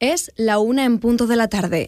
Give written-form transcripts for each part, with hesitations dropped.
Es la 1:00 p.m.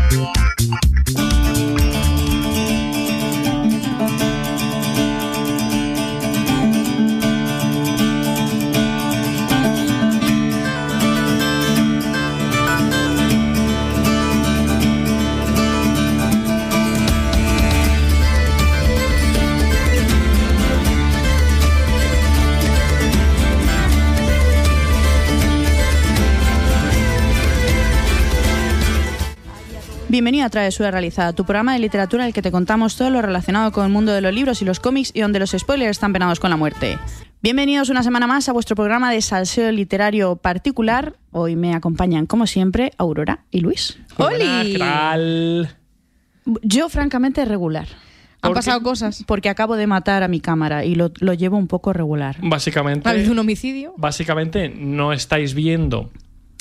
Bienvenido a Travesura Realizada, tu programa de literatura en el que te contamos todo lo relacionado con el mundo de los libros y los cómics y donde los spoilers están penados con la muerte. Bienvenidos una semana más a vuestro programa de salseo literario particular. Hoy me acompañan, como siempre, Aurora y Luis. ¡Holi! ¿Qué tal? Yo, francamente, regular. ¿Han pasado cosas? Porque acabo de matar a mi cámara y lo llevo un poco regular. Básicamente... ¿Ha habido un homicidio? Básicamente no estáis viendo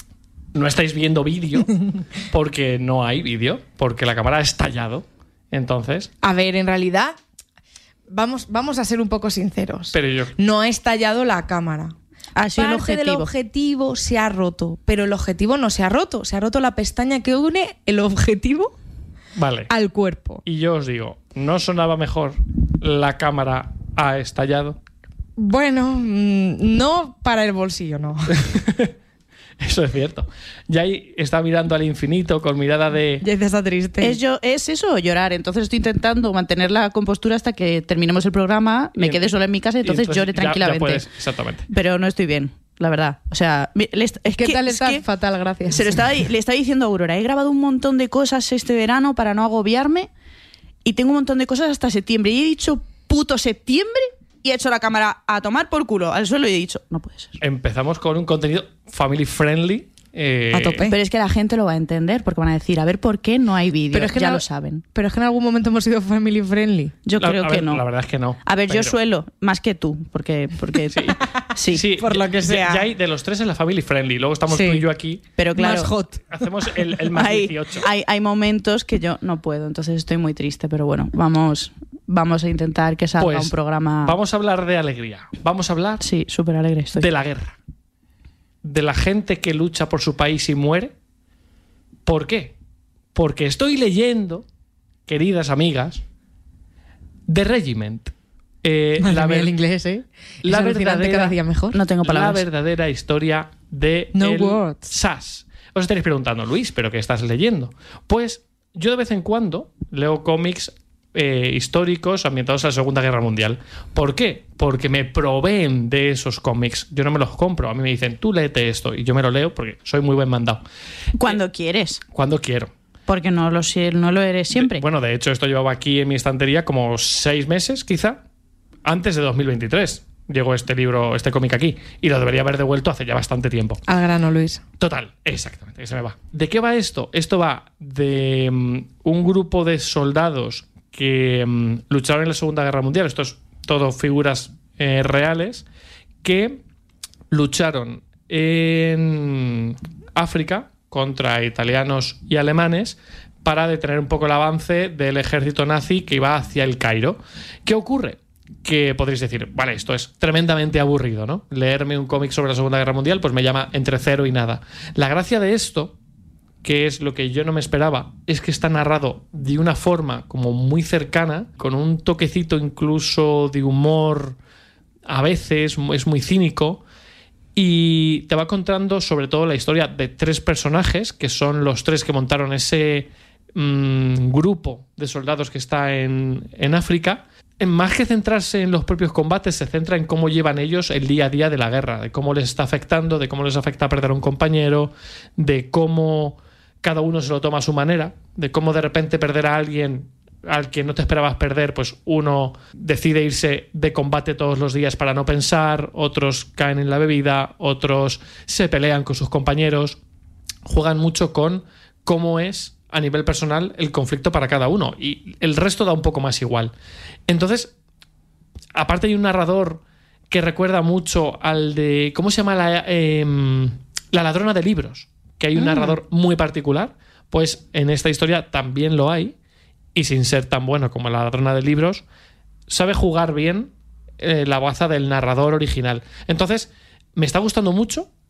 vídeo porque no hay vídeo, porque la cámara ha estallado. Entonces... A ver, en realidad, vamos a ser un poco sinceros. Pero no ha estallado la cámara. Ha sido Parte el objetivo. del objetivo se ha roto, pero el objetivo no se ha roto. Se ha roto la pestaña que une el objetivo al cuerpo. Y yo os digo, ¿no sonaba mejor la cámara ha estallado? Bueno, no para el bolsillo, no. Eso es cierto. Jai está mirando al infinito con mirada de... Jai está triste. ¿Es eso o llorar? Entonces estoy intentando mantener la compostura hasta que terminemos el programa, me quede sola en mi casa y entonces llore tranquilamente. Ya puedes, exactamente. Pero no estoy bien, la verdad. O sea, ¿Qué tal estás? Fatal, gracias. Le estaba diciendo a Aurora, he grabado un montón de cosas este verano para no agobiarme y tengo un montón de cosas hasta septiembre. Y he dicho puto septiembre y he hecho la cámara a tomar por culo al suelo y he dicho, no puede ser. Empezamos con un contenido family friendly. A tope. Pero es que la gente lo va a entender porque van a decir, a ver por qué no hay vídeo. Ya lo saben. Pero es que en algún momento hemos sido family friendly. Yo creo que no. La verdad es que no. A ver, yo suelo, más que tú, porque sí, por lo que sea. Ya hay de los tres en la family friendly. Luego estamos tú y yo aquí. Pero claro, más hot. Hacemos el más 18. Hay momentos que yo no puedo, entonces estoy muy triste, pero bueno, vamos a intentar que salga un programa. Vamos a hablar de alegría. Vamos a hablar súper alegre estoy. De la guerra. De la gente que lucha por su país y muere. ¿Por qué? Porque estoy leyendo, queridas amigas, The Regiment. El inglés, la verdadera, cada día mejor. No tengo palabras. La verdadera historia de SAS. Os estaréis preguntando, Luis, ¿pero qué estás leyendo? Pues yo de vez en cuando leo cómics históricos ambientados a la Segunda Guerra Mundial. ¿Por qué? Porque me proveen de esos cómics. Yo no me los compro. A mí me dicen, tú léete esto. Y yo me lo leo porque soy muy buen mandado. Cuando quieres. Cuando quiero. Porque no lo eres siempre. Bueno, de hecho, esto llevaba aquí en mi estantería como 6 meses, quizá. Antes de 2023 llegó este cómic aquí. Y lo debería haber devuelto hace ya bastante tiempo. Al grano, Luis. Total, exactamente, que se me va. ¿De qué va esto? Esto va de un grupo de soldados que lucharon en la Segunda Guerra Mundial. Esto es todo figuras reales que lucharon en África contra italianos y alemanes para detener un poco el avance del ejército nazi que iba hacia el Cairo. ¿Qué ocurre? Que podréis decir, vale, esto es tremendamente aburrido, ¿no? Leerme un cómic sobre la Segunda Guerra Mundial pues me llama entre 0 y nada. La gracia de esto, que es lo que yo no me esperaba, es que está narrado de una forma como muy cercana, con un toquecito incluso de humor, a veces es muy cínico, y te va contando sobre todo la historia de 3 personajes, que son los 3 que montaron ese grupo de soldados que está en África. Más que centrarse en los propios combates, se centra en cómo llevan ellos el día a día de la guerra, de cómo les está afectando, de cómo les afecta perder a un compañero, de cómo cada uno se lo toma a su manera, de cómo de repente perder a alguien al que no te esperabas perder, pues uno decide irse de combate todos los días para no pensar, otros caen en la bebida, otros se pelean con sus compañeros, juegan mucho con cómo es a nivel personal el conflicto para cada uno y el resto da un poco más igual. Entonces, aparte hay un narrador que recuerda mucho al de... ¿Cómo se llama? La ladrona de libros, que hay un narrador muy particular, pues en esta historia también lo hay, y sin ser tan bueno como la ladrona de libros, sabe jugar bien la baza del narrador original. Entonces, me está gustando mucho.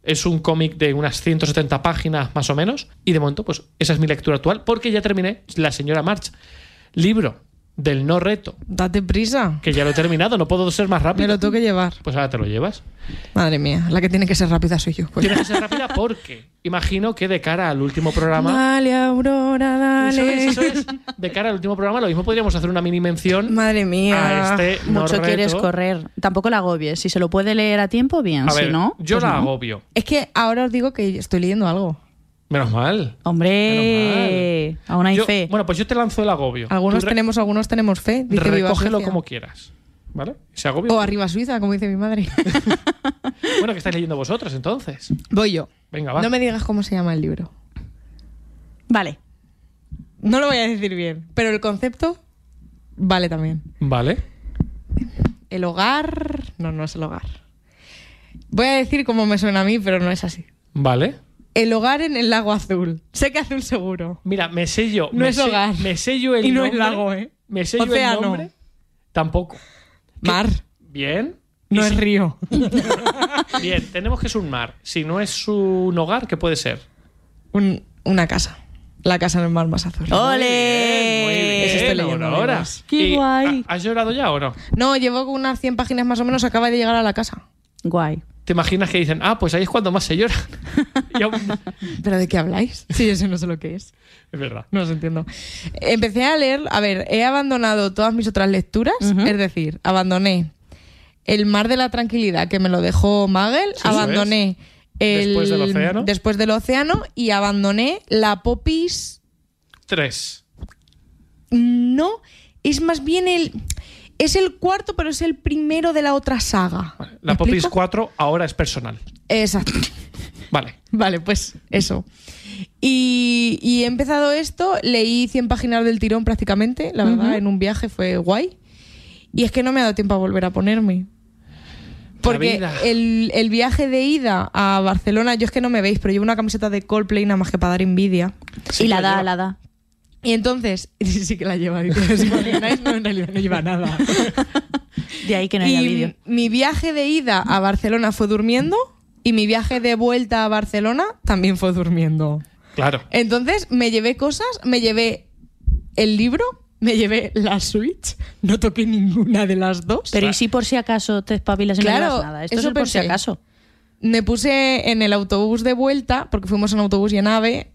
Es un cómic de unas 170 páginas más o menos. Y de momento, pues esa es mi lectura actual porque ya terminé La señora March. Libro del no reto. Date prisa. Que ya lo he terminado, no puedo ser más rápido. Me lo tengo que llevar. Pues ahora te lo llevas. Madre mía, la que tiene que ser rápida soy yo. Pues. Tienes que ser rápida porque imagino que de cara al último programa... Dale, Aurora, dale. Eso es. De cara al último programa lo mismo podríamos hacer una mini mención. Madre mía. A este no Mucho reto. quieres correr. Tampoco la agobies. Si se lo puede leer a tiempo, bien. A ver, si no, yo pues la no. agobio. Es que ahora os digo que estoy leyendo algo. Menos mal. Hombre, aún hay fe. Bueno, pues yo te lanzo el agobio. Algunos Tú tenemos fe. Dice Viva recógelo Suecia. como quieras. ¿Vale? Ese agobio. O arriba Suiza, como dice mi madre. Bueno, ¿qué estáis leyendo vosotros entonces? Voy yo. Venga, va. No me digas cómo se llama el libro. Vale. No lo voy a decir bien, pero el concepto vale también. Vale. El hogar... No es el hogar. Voy a decir cómo me suena a mí, pero no es así. Vale. El hogar en el lago azul. Sé que azul seguro. Mira, me sello. No es hogar. Me sello el Y no nombre. es lago, ¿eh? Me sello Océano. el nombre. Tampoco. Mar. Bien. No Y es si- río. Bien, tenemos que es un mar. Si no es un hogar, ¿qué puede ser? Una casa. La casa en el mar más azul. ¡Ole! Muy bien, Eso estoy leyendo Aurora. libros. ¡Qué ¿Y guay! ¿Has llorado ya o no? No, llevo unas 100 páginas más o menos. Acaba de llegar a la casa. Guay. ¿Te imaginas que dicen, pues ahí es cuando más se llora? Y aún- ¿Pero de qué habláis? Sí, eso no sé lo que es. Es verdad. No os entiendo. Empecé a leer, a ver, he abandonado todas mis otras lecturas, es decir, abandoné El mar de la tranquilidad, que me lo dejó Magel, Sí, abandoné Después del océano. Después del océano y abandoné La Popis. 3. No, es más bien es el cuarto, pero es el primero de la otra saga. La ¿Me Popis explico? 4 ahora es personal. Exacto. Vale. Vale, pues eso. Y he empezado esto, leí 100 páginas del tirón prácticamente, la verdad, en un viaje fue guay. Y es que no me ha dado tiempo a volver a ponerme. Porque vida. el viaje de ida a Barcelona, yo es que no me veis, pero llevo una camiseta de Coldplay nada más que para dar envidia. Sí, y la lleva. da. Y entonces, sí que la lleva, dice, ¿os imagináis? No, en realidad no lleva nada. De ahí que no haya vídeo. Y mi viaje de ida a Barcelona fue durmiendo y mi viaje de vuelta a Barcelona también fue durmiendo. Claro. Entonces me llevé cosas, me llevé el libro, me llevé la Switch, no toqué ninguna de las dos. Pero ¿y si por si acaso te espabilas y no Claro, llevas nada? Esto es eso el por si pensé. acaso. Me puse en el autobús de vuelta, porque fuimos en autobús y en AVE,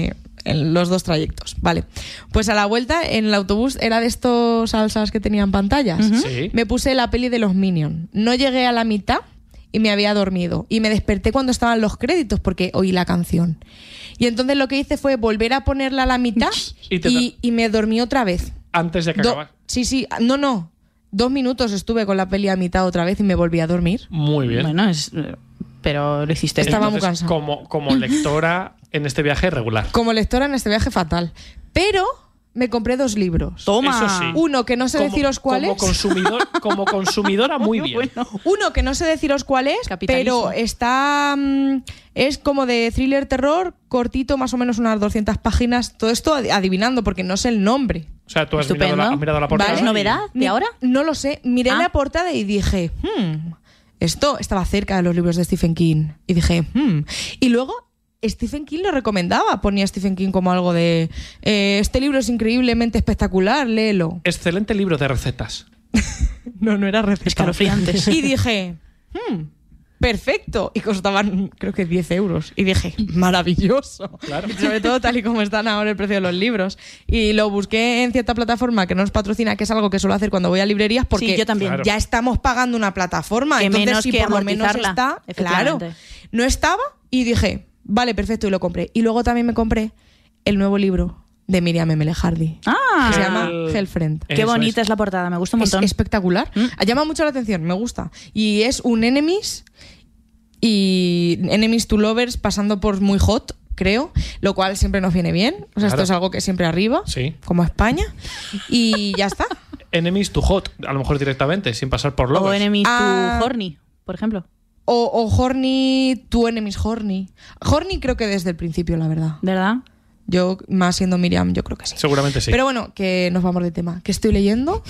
en los dos trayectos. Vale. Pues a la vuelta, en el autobús era de estos salsas que tenían pantallas. Sí. Me puse la peli de los Minions. No llegué a la mitad y me había dormido. Y me desperté cuando estaban los créditos porque oí la canción. Y entonces lo que hice fue volver a ponerla a la mitad y me dormí otra vez. Antes de que acabara. Sí. No. 2 minutos estuve con la peli a mitad otra vez y me volví a dormir. Muy bien. Bueno, pero lo hiciste bien. Estaba muy Entonces, cansado. como lectora en este viaje regular. Como lectora en este viaje fatal. Pero me compré 2 libros. Toma. Eso sí. Uno que no sé deciros cuál es. Como consumidora, muy bien. Bueno. Uno que no sé deciros cuál es, Capitalismo. pero está... es como de thriller terror, cortito, más o menos unas 200 páginas. Todo esto adivinando, porque no sé el nombre. O sea, tú has Estupendo. mirado la portada. ¿Es novedad de ahora? No lo sé. Miré Ah. la portada y dije... esto estaba cerca de los libros de Stephen King. Y dije... Y luego... Stephen King lo recomendaba. Ponía Stephen King como algo de... este libro es increíblemente espectacular, léelo. Excelente libro de recetas. No era receta. Escalofriantes. Y dije, perfecto. Y costaban, creo que 10 euros. Y dije, maravilloso. Claro. Sobre todo tal y como están ahora el precio de los libros. Y lo busqué en cierta plataforma que no nos patrocina, que es algo que suelo hacer cuando voy a librerías, porque Sí, yo también. Claro. ya estamos pagando una plataforma. Que Entonces, menos si que por lo menos amortizarla, está... Claro. efectivamente. No estaba y dije, vale, perfecto, y lo compré. Y luego también me compré el nuevo libro de Miriam M. Hardy. Ah, Que se Hell- llama Hellfriend. qué Eso bonita es. es la portada, me gusta un Es montón. espectacular. Llama mucho la atención, me gusta. Y es un Enemies y Enemies to Lovers pasando por muy hot, creo, lo cual siempre nos viene bien. O sea, Claro. esto es algo que siempre arriba, Sí. como España. Y ya está. Enemies to hot, a lo mejor directamente, sin pasar por O logos. Enemies Ah. to Horny, por ejemplo. O Horny, tu Enemies Horny. Horny creo que desde el principio, la verdad. ¿Verdad? Yo, más siendo Miriam, yo creo que sí. Seguramente sí. Pero bueno, que nos vamos de tema. ¿Qué estoy leyendo?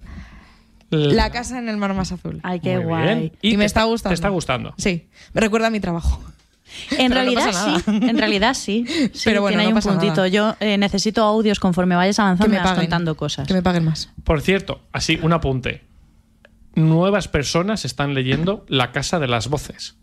La casa en el mar más azul. Ay, qué Muy guay. bien. Y me te está gustando. Te está gustando. Sí, me recuerda a mi trabajo. En Pero no realidad pasa sí, en realidad sí. Sí, Pero bueno, tiene ahí no un pasa puntito. nada. Yo necesito audios conforme vayas avanzando, me vas contando cosas. Que me paguen más. Por cierto, así, un apunte. Nuevas personas están leyendo La Casa de las Voces.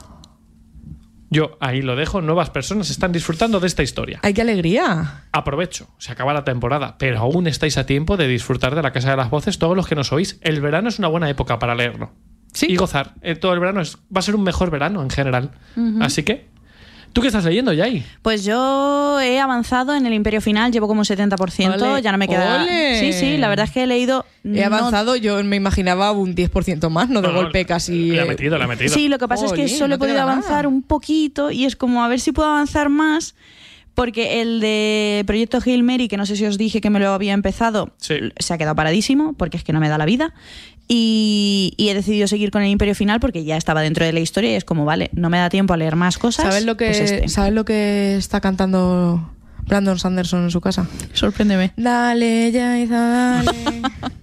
Yo ahí lo dejo. Nuevas personas están disfrutando de esta historia. ¡Ay, qué alegría! Aprovecho, se acaba la temporada, pero aún estáis a tiempo de disfrutar de La Casa de las Voces todos los que nos oís. El verano es una buena época para leerlo. Sí. Y gozar. Todo el verano va a ser un mejor verano en general. Así que, ¿tú qué estás leyendo, Yai? Pues yo he avanzado en el Imperio Final, llevo como un 70%, Ole, ya no me queda... ole. Sí, la verdad es que he leído... He avanzado, yo me imaginaba un 10% más, no de golpe casi... Le ha metido. Sí, lo que pasa es que Jolín, solo he no te podido queda avanzar nada. un poquito y es como a ver si puedo avanzar más, porque el de Proyecto Hail Mary, que no sé si os dije que me lo había empezado, Sí. se ha quedado paradísimo porque es que no me da la vida. Y he decidido seguir con el Imperio Final porque ya estaba dentro de la historia y es como, vale, no me da tiempo a leer más cosas. ¿Sabes lo que, Pues este. ¿sabes lo que está cantando Brandon Sanderson en su casa? Sorpréndeme. Dale, Yaiza, dale.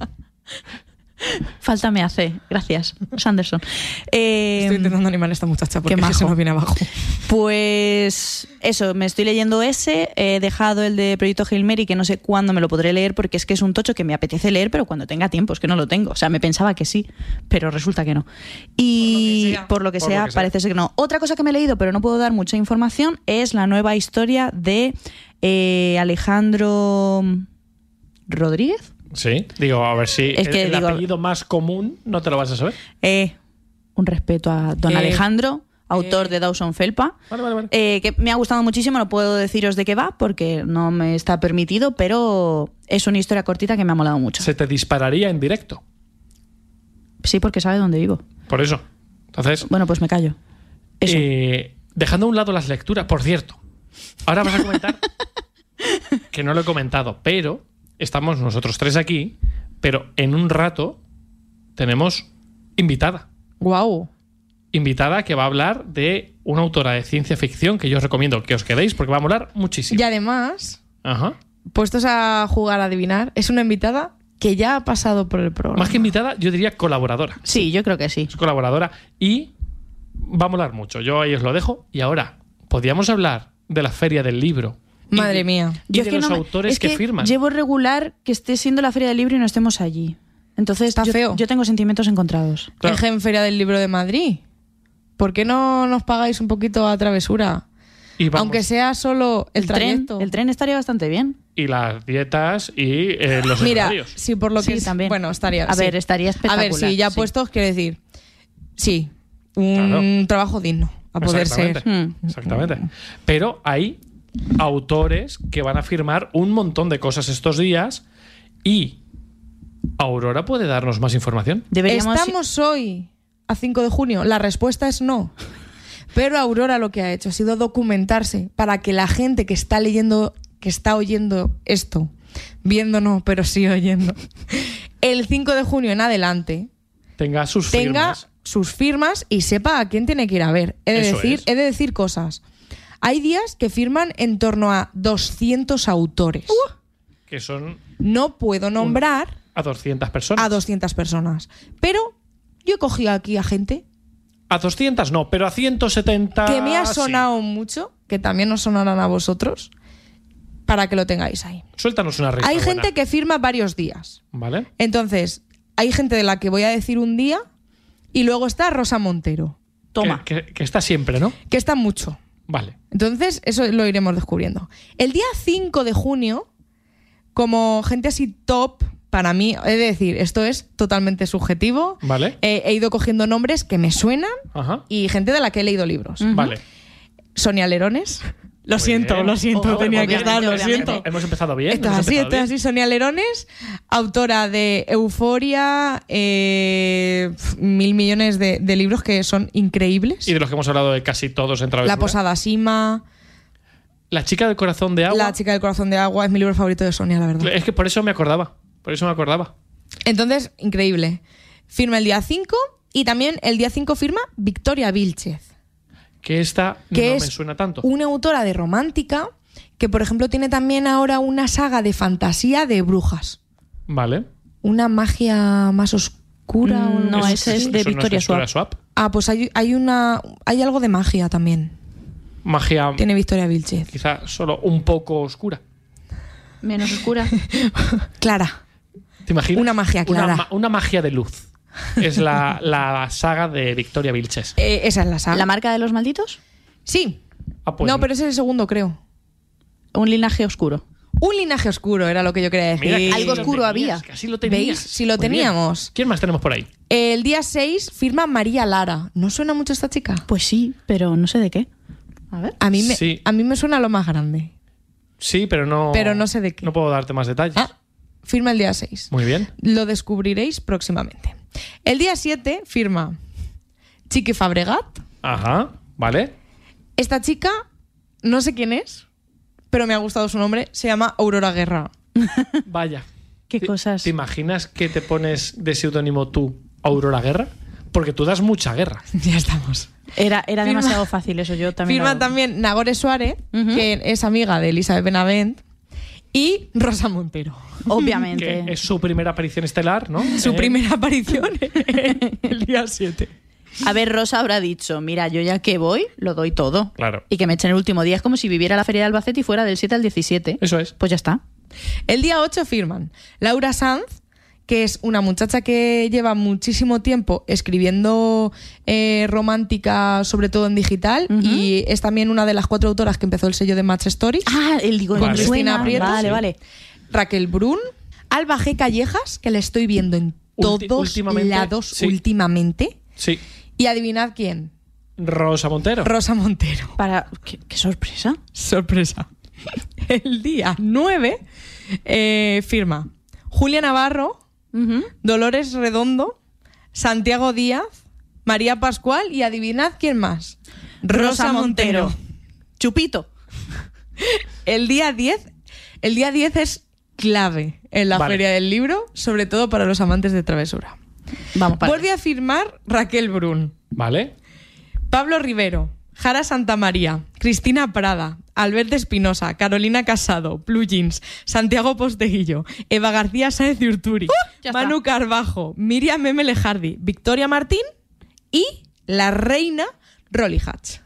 Falta me hace. Gracias, Sanderson. Estoy intentando animar a esta muchacha porque qué es que se majo. nos viene abajo. Pues eso, me estoy leyendo ese, he dejado el de Proyecto Hail Mary, que no sé cuándo me lo podré leer porque es que es un tocho que me apetece leer, pero cuando tenga tiempo, es que no lo tengo. O sea, me pensaba que sí, pero resulta que no. Y por lo que sea, parece ser que no. Otra cosa que me he leído, pero no puedo dar mucha información, es la nueva historia de Alejandro Rodríguez. Sí, digo, a ver si Es que el digo- apellido más común no te lo vas a saber. Un respeto a don Alejandro, autor de Dawson Felpa. Vale. Que me ha gustado muchísimo, no puedo deciros de qué va porque no me está permitido, pero es una historia cortita que me ha molado mucho. Se te dispararía en directo. Sí, porque sabe dónde vivo. Por eso. Entonces, Bueno, pues me callo. Eso. dejando a un lado las lecturas, por cierto, ahora vas a comentar que no lo he comentado, pero estamos nosotros tres aquí, pero en un rato tenemos invitada. Guau. Invitada que va a hablar de una autora de ciencia ficción que yo os recomiendo que os quedéis porque va a molar muchísimo. Y además, Ajá. puestos a jugar a adivinar, es una invitada que ya ha pasado por el programa. Más que invitada, yo diría colaboradora. Sí, yo creo que sí. Es colaboradora y va a molar mucho. Yo ahí os lo dejo. Y ahora, podríamos hablar de la Feria del Libro. Y Madre de- mía. Y es de que los no me- autores es que firman. Llevo regular que esté siendo la Feria del Libro y no estemos allí. Entonces, Está feo. yo tengo sentimientos encontrados. Claro. En Feria del Libro de Madrid. ¿Por qué no nos pagáis un poquito a travesura? Y vamos, Aunque sea solo el trayecto. El tren estaría bastante bien. y las dietas y los Mira, horarios. si por lo que Sí, también. Bueno, estaría. A sí. ver, estaría A espectacular. ver, sí, ya sí. puestos, quiero decir. Sí, un trabajo digno, a poder ser. Exactamente. Mm. Exactamente. Pero hay autores que van a firmar un montón de cosas estos días y Aurora puede darnos más información. Deberíamos... Estamos hoy a 5 de junio. La respuesta es no. Pero Aurora lo que ha hecho ha sido documentarse para que la gente que está leyendo, que está oyendo esto, viendo no, pero sí oyendo, el 5 de junio en adelante, Tenga sus tenga firmas. sus firmas y sepa a quién tiene que ir a ver. Eso es. He de decir cosas. Hay días que firman en torno a 200 autores. Que son No puedo nombrar a 200 personas. a 200 personas. Pero yo he cogido aquí a gente A 200 no, pero a 170 que me ha sí. sonado mucho, que también os sonarán a vosotros, para que lo tengáis ahí. Suéltanos una risa Hay buena. gente que firma varios días. ¿Vale? Entonces, hay gente de la que voy a decir un día y luego está Rosa Montero, Toma. Que está siempre, ¿no? que está mucho. Vale. Entonces, eso lo iremos descubriendo. El día 5 de junio, como gente así top, para mí, he de decir, esto es totalmente subjetivo. Vale. He ido cogiendo nombres que me suenan Ajá. y gente de la que he leído libros. Vale. Sonia Lerones. Lo Muy siento, bien. lo siento, Oh, tenía que obviamente, estar, lo obviamente. siento. Hemos empezado bien. Esto es hemos así, empezado esto es bien. así. Sonia Lerones, autora de Euforia, 1000 millones de libros que son increíbles. Y de los que hemos hablado de casi todos en Travesura. La Posada Sima, La chica del corazón de agua. La chica del corazón de agua, es mi libro favorito de Sonia, la verdad. Es que por eso me acordaba. Por eso me acordaba. Entonces, increíble. Firma el día 5 y también el día 5 firma Victoria Vilchez, Que esta que no es me suena tanto. una autora de romántica que, por ejemplo, tiene también ahora una saga de fantasía de brujas. Vale. Una magia más oscura. o algo No, así. ese es de ¿Eso no Victoria Swap. Ah, pues hay algo de magia también. magia Tiene Victoria Vilchez. quizá solo un poco oscura. Menos oscura. Clara. ¿Te imaginas? Una magia clara. Una magia de luz. Es la saga de Victoria Vilches. Esa es la saga. ¿La marca de los malditos? Sí. Ah, pues No, pero ese es el segundo, creo. Un linaje oscuro. Un linaje oscuro era lo que yo quería decir. Mira, Algo lo oscuro tenías, había. Casi lo tenías. ¿Veis? Si lo Muy bien. teníamos. ¿Quién más tenemos por ahí? El día 6 firma María Lara. ¿No suena mucho esta chica? Pues sí, pero no sé de qué. A ver. A mí me, Sí. a mí me suena lo más grande. Sí, pero no. Pero no sé de qué. No puedo darte más detalles. Ah, firma el día 6. Muy bien. Lo descubriréis próximamente. El día 7 firma Chiqui Fabregat. Ajá. Vale. Esta chica, no sé quién es, pero me ha gustado su nombre. Se llama Aurora Guerra. Vaya. ¿Qué ¿Te- cosas? ¿Te imaginas que te pones de seudónimo tú, Aurora Guerra? Porque tú das mucha guerra. Ya estamos. Era Firma- demasiado fácil eso, yo también. Firma lo- también Nagore Suárez, Ujú. que es amiga de Elizabeth Benavent, y Rosa Montero. Obviamente. Que es su primera aparición estelar, ¿no? Su primera aparición el día 7. A ver, Rosa habrá dicho, mira, yo ya que voy, lo doy todo. Claro. Y que me echen el último día. Es como si viviera la Feria de Albacete y fuera del 7 al 17. Eso es. Pues ya está. El día 8 firman Laura Sanz, que es una muchacha que lleva muchísimo tiempo escribiendo romántica, sobre todo en digital, Ujú. y es también una de las 4 autoras que empezó el sello de Match Stories. Ah, el digo, Con me Cristina suena. Prieto. Vale, Sí. vale. Raquel Brun, Alba G. Callejas, que la estoy viendo en todos Últimamente, lados sí. últimamente. Sí. Y adivinad quién. Rosa Montero. Rosa Montero. Para... ¿Qué sorpresa? Sorpresa. El día 9 firma Julia Navarro, Ujú. Dolores Redondo, Santiago Díaz, María Pascual y adivinad quién más. Rosa Montero. Chupito. El día 10 es clave en la Vale. Feria del Libro, sobre todo para los amantes de travesura. Vamos, para. Vuelve a firmar Raquel Brun, Vale. Pablo Rivero, Jara Santamaría, Cristina Prada, Alberto Espinosa, Carolina Casado, Blue Jeans, Santiago Posteguillo, Eva García Sáenz de Urturi, ya está. Manu Carbajo, Miriam M. Lejardi, Victoria Martín y la reina Rolly Hatch.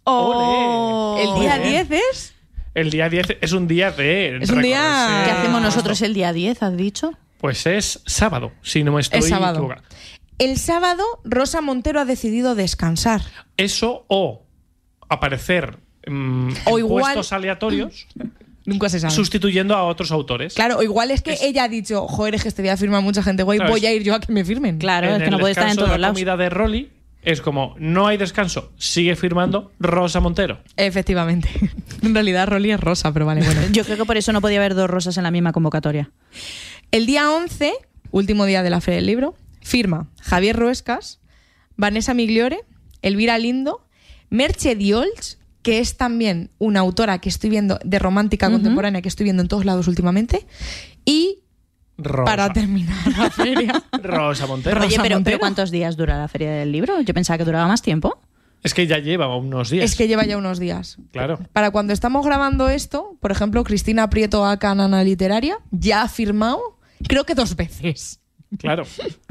Oh. El día Muy bien. 10 es... El día 10 es un día de. Es un día- recorrerse- ¿Qué hacemos nosotros el día 10, has dicho? Pues es sábado, si no me estoy Es sábado. equivocando. El sábado Rosa Montero ha decidido descansar. Eso o aparecer O en igual- puestos aleatorios Nunca se sabe. sustituyendo a otros autores. Claro, o igual es que ella ha dicho, joder, es que este día firma mucha gente guay, Claro, voy a ir yo a que me firmen. Claro, En es que el no puede estar en descanso de todos la lados. comida de Rolly es como, no hay descanso, sigue firmando Rosa Montero. Efectivamente. En realidad Rolly es rosa, pero vale, bueno. Yo creo que por eso no podía haber dos rosas en la misma convocatoria. El día 11, último día de la Feria del Libro, firma Javier Ruescas, Vanessa Migliore, Elvira Lindo, Merche Diols, que es también una autora que estoy viendo de romántica contemporánea que estoy viendo en todos lados últimamente, y Rosa. para terminar la feria, Rosa Montero. Oye, pero Montero. ¿cuántos días dura la Feria del Libro? Yo pensaba que duraba más tiempo. Es que ya lleva unos días. es que lleva ya unos días. Claro. Para cuando estamos grabando esto, por ejemplo, Cristina Prieto a Canana Literaria ya ha firmado, creo que 2 veces. Claro.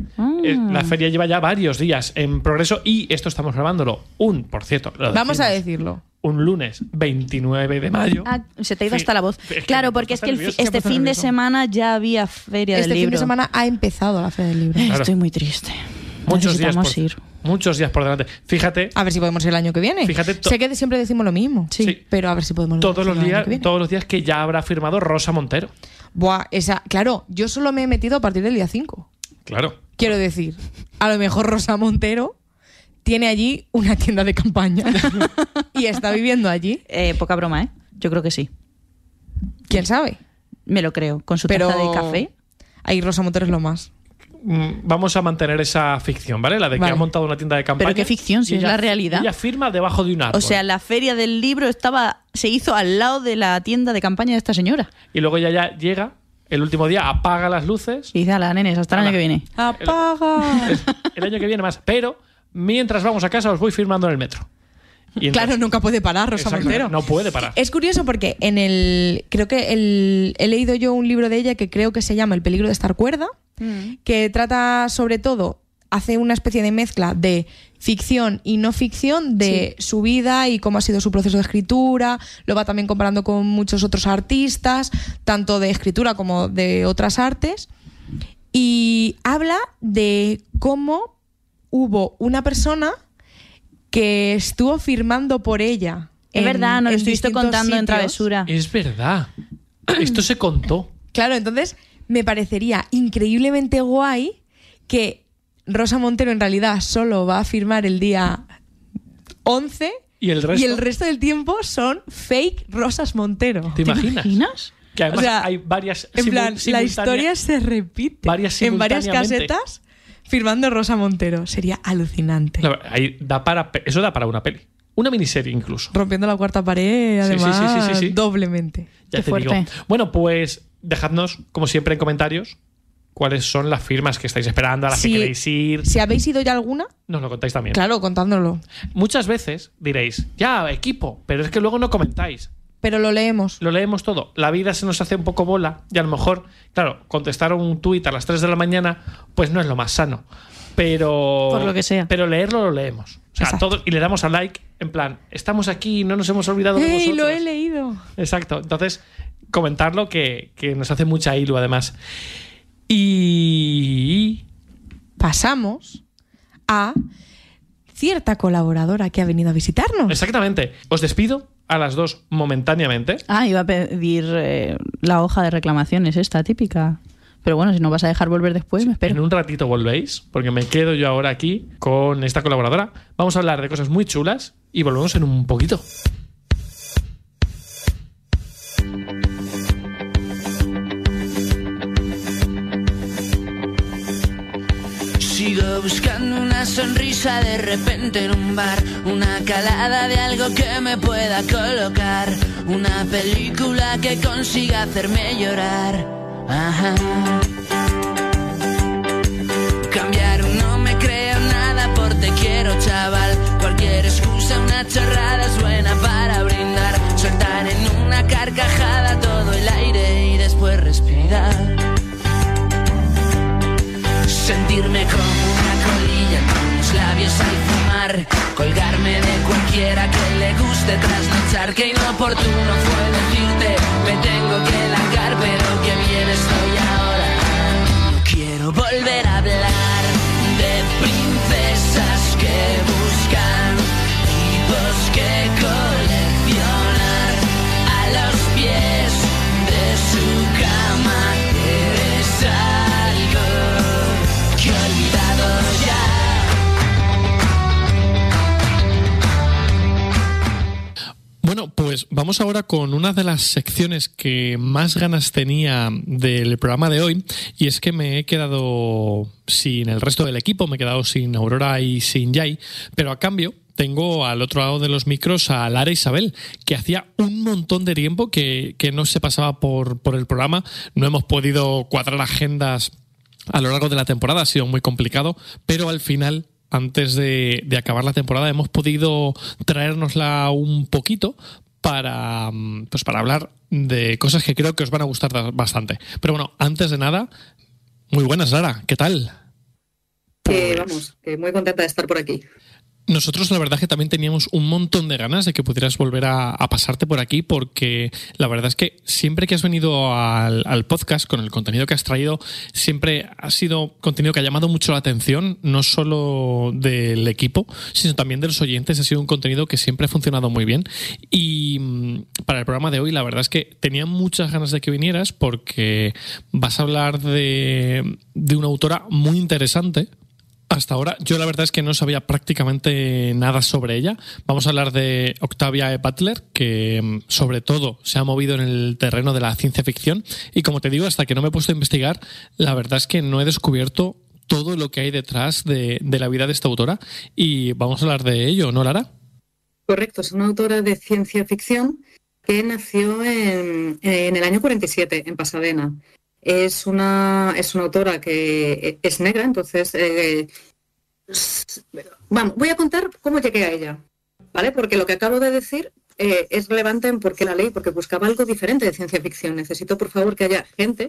La feria lleva ya varios días en progreso y esto estamos grabándolo por cierto, lo Vamos a decimos, decirlo. un lunes 29 de mayo. Ah, se te ha ido Sí. hasta la voz. Es que Claro, me porque es puse que nervioso. Me este puse fin de nervioso. semana ya había Feria Este del fin Libro. de semana ha empezado la Feria del Libro. Claro. Estoy muy triste. Muchos días, Necesitamos ir. muchos días por delante. Fíjate, A ver si podemos ir el año que viene. Fíjate, sé que siempre decimos lo mismo, Sí. pero a ver si podemos todos ir los el año días, que viene. todos los días que ya habrá firmado Rosa Montero. Buah, claro, yo solo me he metido a partir del día 5. Claro. Quiero decir, a lo mejor Rosa Montero tiene allí una tienda de campaña y está viviendo allí. Poca broma, ¿eh? Yo creo que sí. ¿Quién sabe? Me lo creo. Con su Pero taza de café. ahí Rosa Montero es lo más. Vamos a mantener esa ficción, ¿vale? La de que Vale. ha montado una tienda de campaña. Pero qué ficción, si y es la realidad. Ella firma debajo de un árbol. O sea, la Feria del Libro se hizo al lado de la tienda de campaña de esta señora. Y luego ella ya llega, el último día apaga las luces. Y dice, a la nenes, hasta el Ala. año que viene. ¡Apaga! El año que viene más. Pero mientras vamos a casa os voy firmando en el metro. Y entonces- Claro, nunca puede parar Rosa Exacto, Montero. no puede parar. Es curioso porque creo que he leído yo un libro de ella que creo que se llama El peligro de estar cuerda, que trata sobre todo, hace una especie de mezcla de ficción y no ficción de su vida y cómo ha sido su proceso de escritura. Lo va también comparando con muchos otros artistas, tanto de escritura como de otras artes. Y habla de cómo hubo una persona que estuvo firmando por ella. Es verdad, nos lo estuviste contando en sitios. Travesura. Es verdad. Esto se contó. Claro, entonces me parecería increíblemente guay que Rosa Montero en realidad solo va a firmar el día 11 ¿Y el resto? del tiempo son fake Rosas Montero. ¿Te imaginas? Que además O sea, hay varias En plan, la simultáneas. historia se repite Varias en varias simultáneamente. casetas firmando Rosa Montero. Sería alucinante. Claro, eso da para una peli. Una miniserie incluso. Rompiendo la cuarta pared, Sí, además, sí. doblemente. Ya Qué te fuerte. digo. Bueno, pues dejadnos, como siempre, en comentarios cuáles son las firmas que estáis esperando, a las que queréis ir. Si habéis ido ya alguna, Nos lo contáis también. claro, contándolo. Muchas veces diréis, ya, equipo, pero es que luego no comentáis. Pero lo leemos. Lo leemos todo. La vida se nos hace un poco bola y a lo mejor, claro, contestar un tuit a las 3 de la mañana, pues no es lo más sano. Pero. Por lo que sea. Pero leerlo lo leemos. O sea, Exacto. todo, y le damos a like, en plan, estamos aquí, no nos hemos olvidado de ¡Ey, vosotros. lo he leído! Exacto. Entonces, comentarlo que nos hace mucha ilu, además. Y. Pasamos a cierta colaboradora que ha venido a visitarnos. Exactamente. Os despido a las dos momentáneamente. Ah, iba a pedir la hoja de reclamaciones esta típica. Pero bueno, si no vas a dejar volver después, me espero. En un ratito volvéis, porque me quedo yo ahora aquí con esta colaboradora. Vamos a hablar de cosas muy chulas y volvemos en un poquito. Sigo buscando una sonrisa de repente en un bar, una calada de algo que me pueda colocar, una película que consiga hacerme llorar. Ajá. Cambiar un no me creo nada por te quiero, chaval. Cualquier excusa, una chorrada es buena para brindar. Soltar en una carcajada todo el aire y después respirar. Sentirme como una colilla con los labios al fumar. Colgarme de cualquiera que le guste trasnochar. Que inoportuno fue decirte me tengo que largar, pero que bien estoy ahora. No quiero volver a hablar de princesas que buscan tipos que coleccionar a los pies de su cama. Eres algo que he olvidado ya. Bueno, pues vamos ahora con una de las secciones que más ganas tenía del programa de hoy, y es que me he quedado sin el resto del equipo, me he quedado sin Aurora y sin Jai, pero a cambio tengo al otro lado de los micros a Lara Isabel, que hacía un montón de tiempo que no se pasaba por el programa. No hemos podido cuadrar agendas a lo largo de la temporada, ha sido muy complicado, pero al final, antes de acabar la temporada, hemos podido traérnosla un poquito para hablar de cosas que creo que os van a gustar bastante. Pero bueno, antes de nada, muy buenas, Lara, ¿qué tal? Vamos, que muy contenta de estar por aquí. Nosotros la verdad que también teníamos un montón de ganas de que pudieras volver a pasarte por aquí, porque la verdad es que siempre que has venido al podcast con el contenido que has traído, siempre ha sido contenido que ha llamado mucho la atención, no solo del equipo, sino también de los oyentes. Ha sido un contenido que siempre ha funcionado muy bien, y para el programa de hoy la verdad es que tenía muchas ganas de que vinieras, porque vas a hablar de una autora muy interesante. Hasta ahora yo la verdad es que no sabía prácticamente nada sobre ella. Vamos a hablar de Octavia E. Butler, que sobre todo se ha movido en el terreno de la ciencia ficción, y como te digo, hasta que no me he puesto a investigar, la verdad es que no he descubierto todo lo que hay detrás de la vida de esta autora, y vamos a hablar de ello, ¿no, Lara? Correcto, es una autora de ciencia ficción que nació en el año 47 en Pasadena. Es una autora que es negra, entonces vamos, voy a contar cómo llegué a ella, ¿vale? Porque lo que acabo de decir es relevante en por qué la leí, porque buscaba algo diferente de ciencia ficción. Necesito, por favor, que haya gente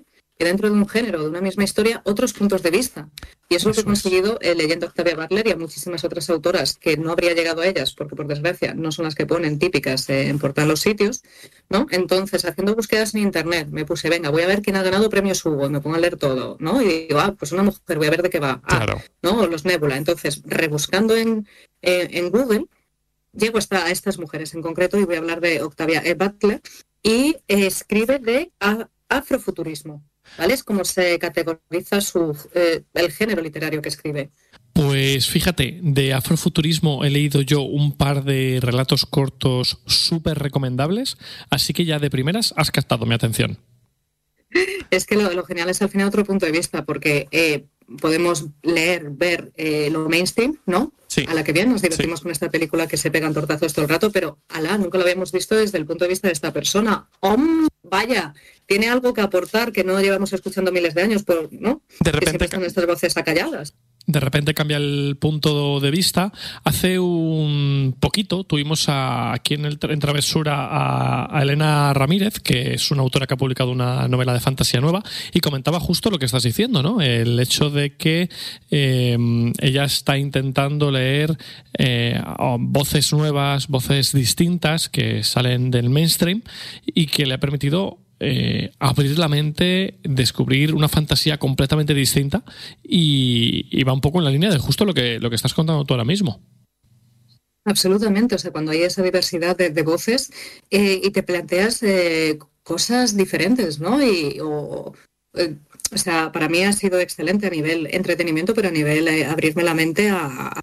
que dentro de un género, de una misma historia, otros puntos de vista. Y eso es lo que he conseguido leyendo a Octavia Butler y a muchísimas otras autoras que no habría llegado a ellas, porque por desgracia no son las que ponen típicas en portar los sitios, ¿no? Entonces, haciendo búsquedas en internet, me puse, venga, voy a ver quién ha ganado premios Hugo, y me pongo a leer todo, ¿no? Y digo, pues una mujer, voy a ver de qué va. Claro. ¿No? Los Nebula. Entonces, rebuscando en Google, llego a estas mujeres en concreto y voy a hablar de Octavia Butler y escribe de afrofuturismo, ¿vale? Es como se categoriza el género literario que escribe. Pues fíjate, de afrofuturismo he leído yo un par de relatos cortos súper recomendables, así que ya de primeras has captado mi atención. Es que lo genial es al final otro punto de vista, porque podemos leer, ver lo mainstream, ¿no? Sí. A la que bien nos divertimos con esta película que se pegan tortazos todo el rato, pero nunca lo habíamos visto desde el punto de vista de esta persona. Vaya, tiene algo que aportar que no llevamos escuchando miles de años, ¿no? De repente que siempre están estas voces acalladas. De repente cambia el punto de vista. Hace un poquito tuvimos aquí en Travesura a Elena Ramírez, que es una autora que ha publicado una novela de fantasía nueva, y comentaba justo lo que estás diciendo, ¿no? El hecho de que ella está intentando leer voces nuevas, voces distintas que salen del mainstream y que le ha permitido abrir la mente, descubrir una fantasía completamente distinta y va un poco en la línea de justo lo que estás contando tú ahora mismo. Absolutamente, o sea, cuando hay esa diversidad de voces y te planteas cosas diferentes, ¿no? O sea, para mí ha sido excelente a nivel entretenimiento, pero a nivel abrirme la mente a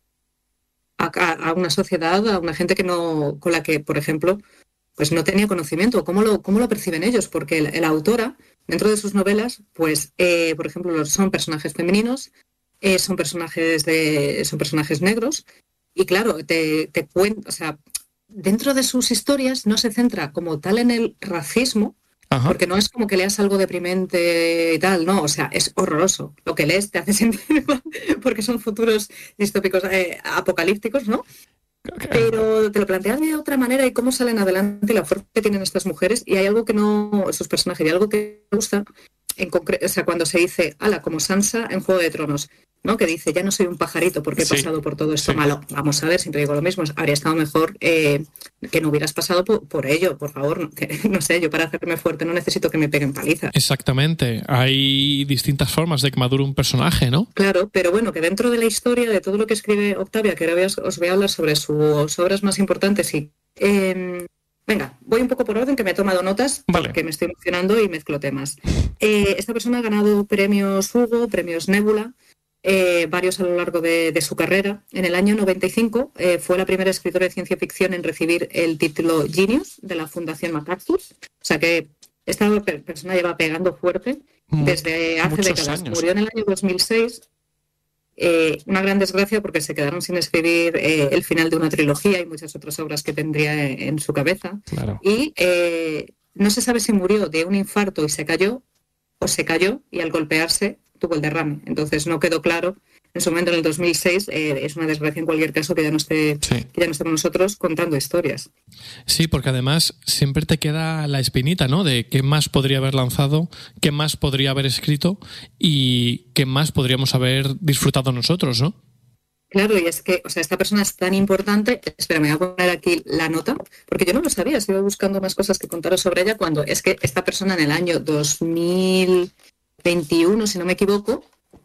una sociedad, a una gente con la que, por ejemplo, pues no tenía conocimiento. ¿Cómo lo perciben ellos? Porque la autora, dentro de sus novelas, pues, por ejemplo, son personajes femeninos, son personajes negros, y claro, te cuento, o sea, dentro de sus historias no se centra como tal en el racismo, Ajá. porque no es como que leas algo deprimente y tal, no, o sea, es horroroso. Lo que lees te hace sentir mal, porque son futuros distópicos apocalípticos, ¿no? Pero te lo plantean de otra manera y cómo salen adelante, la fuerza que tienen estas mujeres, y hay algo que no, esos personajes, y algo que me gusta, en concreto, o sea, cuando se dice, como Sansa en Juego de Tronos, ¿no? Que dice, ya no soy un pajarito porque he pasado por todo esto malo. Vamos a ver, siempre digo lo mismo, habría estado mejor que no hubieras pasado por ello, por favor. No sé, yo para hacerme fuerte no necesito que me peguen palizas. Exactamente, hay distintas formas de que madure un personaje, ¿no? Claro, pero bueno, que dentro de la historia, de todo lo que escribe Octavia, que ahora os voy a hablar sobre sus obras más importantes y... venga, voy un poco por orden, que me he tomado notas, porque me estoy emocionando y mezclo temas. Esta persona ha ganado premios Hugo, premios Nebula, varios a lo largo de su carrera. En el año 95 fue la primera escritora de ciencia ficción en recibir el título Genius de la Fundación MacArthur. O sea que esta persona lleva pegando fuerte desde hace décadas. Años. Murió en el año 2006. Una gran desgracia porque se quedaron sin escribir el final de una trilogía y muchas otras obras que tendría en su cabeza. Claro. Y no se sabe si murió de un infarto y se cayó, o se cayó y al golpearse tuvo el derrame. Entonces no quedó claro. En su momento, en el 2006, es una desgracia en cualquier caso que ya no esté con nosotros contando historias. Sí, porque además siempre te queda la espinita, ¿no? De qué más podría haber lanzado, qué más podría haber escrito y qué más podríamos haber disfrutado nosotros, ¿no? Claro, y es que, o sea, esta persona es tan importante. Espera, me voy a poner aquí la nota, porque yo no lo sabía, sigo buscando más cosas que contaros sobre ella, cuando es que esta persona en el año 2021, si no me equivoco,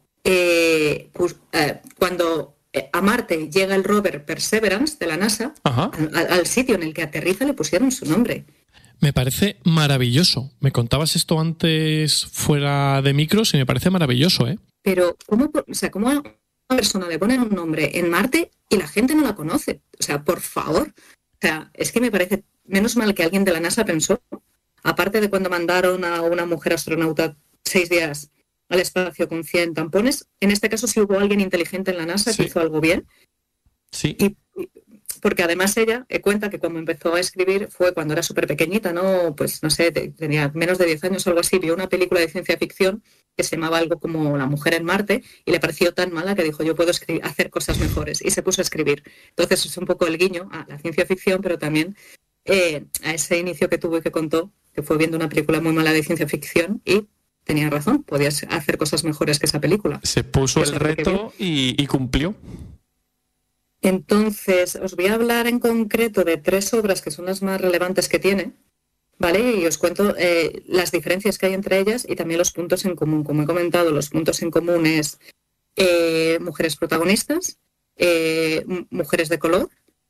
cuando a Marte llega el rover Perseverance de la NASA, al sitio en el que aterriza le pusieron su nombre. Me parece maravilloso. Me contabas esto antes fuera de micros y me parece maravilloso, ¿eh? Pero, ¿cómo a una persona le ponen un nombre en Marte y la gente no la conoce? O sea, por favor. O sea, es que me parece, menos mal que alguien de la NASA pensó, aparte de cuando mandaron a una mujer astronauta 6 días al espacio con 100 tampones, en este caso sí hubo alguien inteligente en la NASA que hizo algo bien. Sí. Y porque además ella cuenta que cuando empezó a escribir fue cuando era súper pequeñita, ¿no? Pues no sé, tenía menos de 10 años o algo así, vio una película de ciencia ficción que se llamaba algo como La mujer en Marte y le pareció tan mala que dijo, yo puedo hacer cosas mejores, y se puso a escribir. Entonces es un poco el guiño a la ciencia ficción, pero también a ese inicio que tuvo y que contó, que fue viendo una película muy mala de ciencia ficción y tenía razón, podías hacer cosas mejores que esa película. Se puso Pues el reto y cumplió. Entonces, os voy a hablar en concreto de 3 obras que son las más relevantes que tiene, ¿vale? Y os cuento las diferencias que hay entre ellas y también los puntos en común. Como he comentado, los puntos en común es mujeres protagonistas, mujeres de color,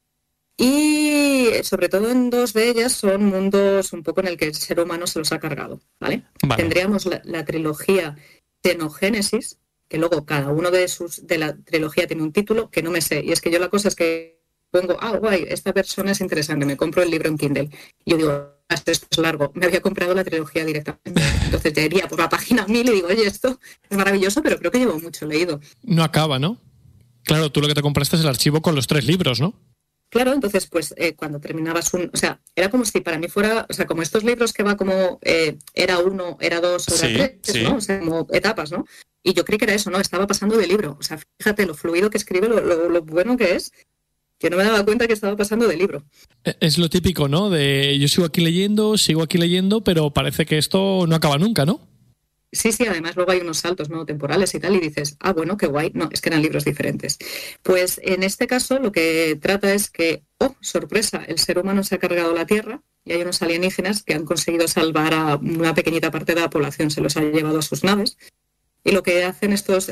y sobre todo en 2 de ellas son mundos un poco en el que el ser humano se los ha cargado, ¿vale? Vale. Tendríamos la trilogía Xenogénesis, que luego cada uno de la trilogía tiene un título que no me sé. Y es que yo la cosa es que pongo, guay, esta persona es interesante, me compro el libro en Kindle. Y yo digo, esto es largo, me había comprado la trilogía directamente. Entonces ya iría por la página 1000 y digo, oye, esto es maravilloso, pero creo que llevo mucho leído. No acaba, ¿no? Claro, tú lo que te compraste es el archivo con los 3 libros, ¿no? Claro, entonces, pues cuando terminabas o sea, era como si para mí fuera, o sea, como estos libros que va como era 1, era 2, era 3, ¿no? O sea, como etapas, ¿no? Y yo creí que era eso, ¿no? Estaba pasando de libro. O sea, fíjate lo fluido que escribe, lo bueno que es, que no me daba cuenta que estaba pasando de libro. Es lo típico, ¿no? De yo sigo aquí leyendo, pero parece que esto no acaba nunca, ¿no? Sí, además luego hay unos saltos, ¿no?, temporales y tal, y dices, bueno, qué guay. No, es que eran libros diferentes. Pues en este caso lo que trata es que, sorpresa, el ser humano se ha cargado la Tierra y hay unos alienígenas que han conseguido salvar a una pequeñita parte de la población, se los ha llevado a sus naves. Y lo que hacen estos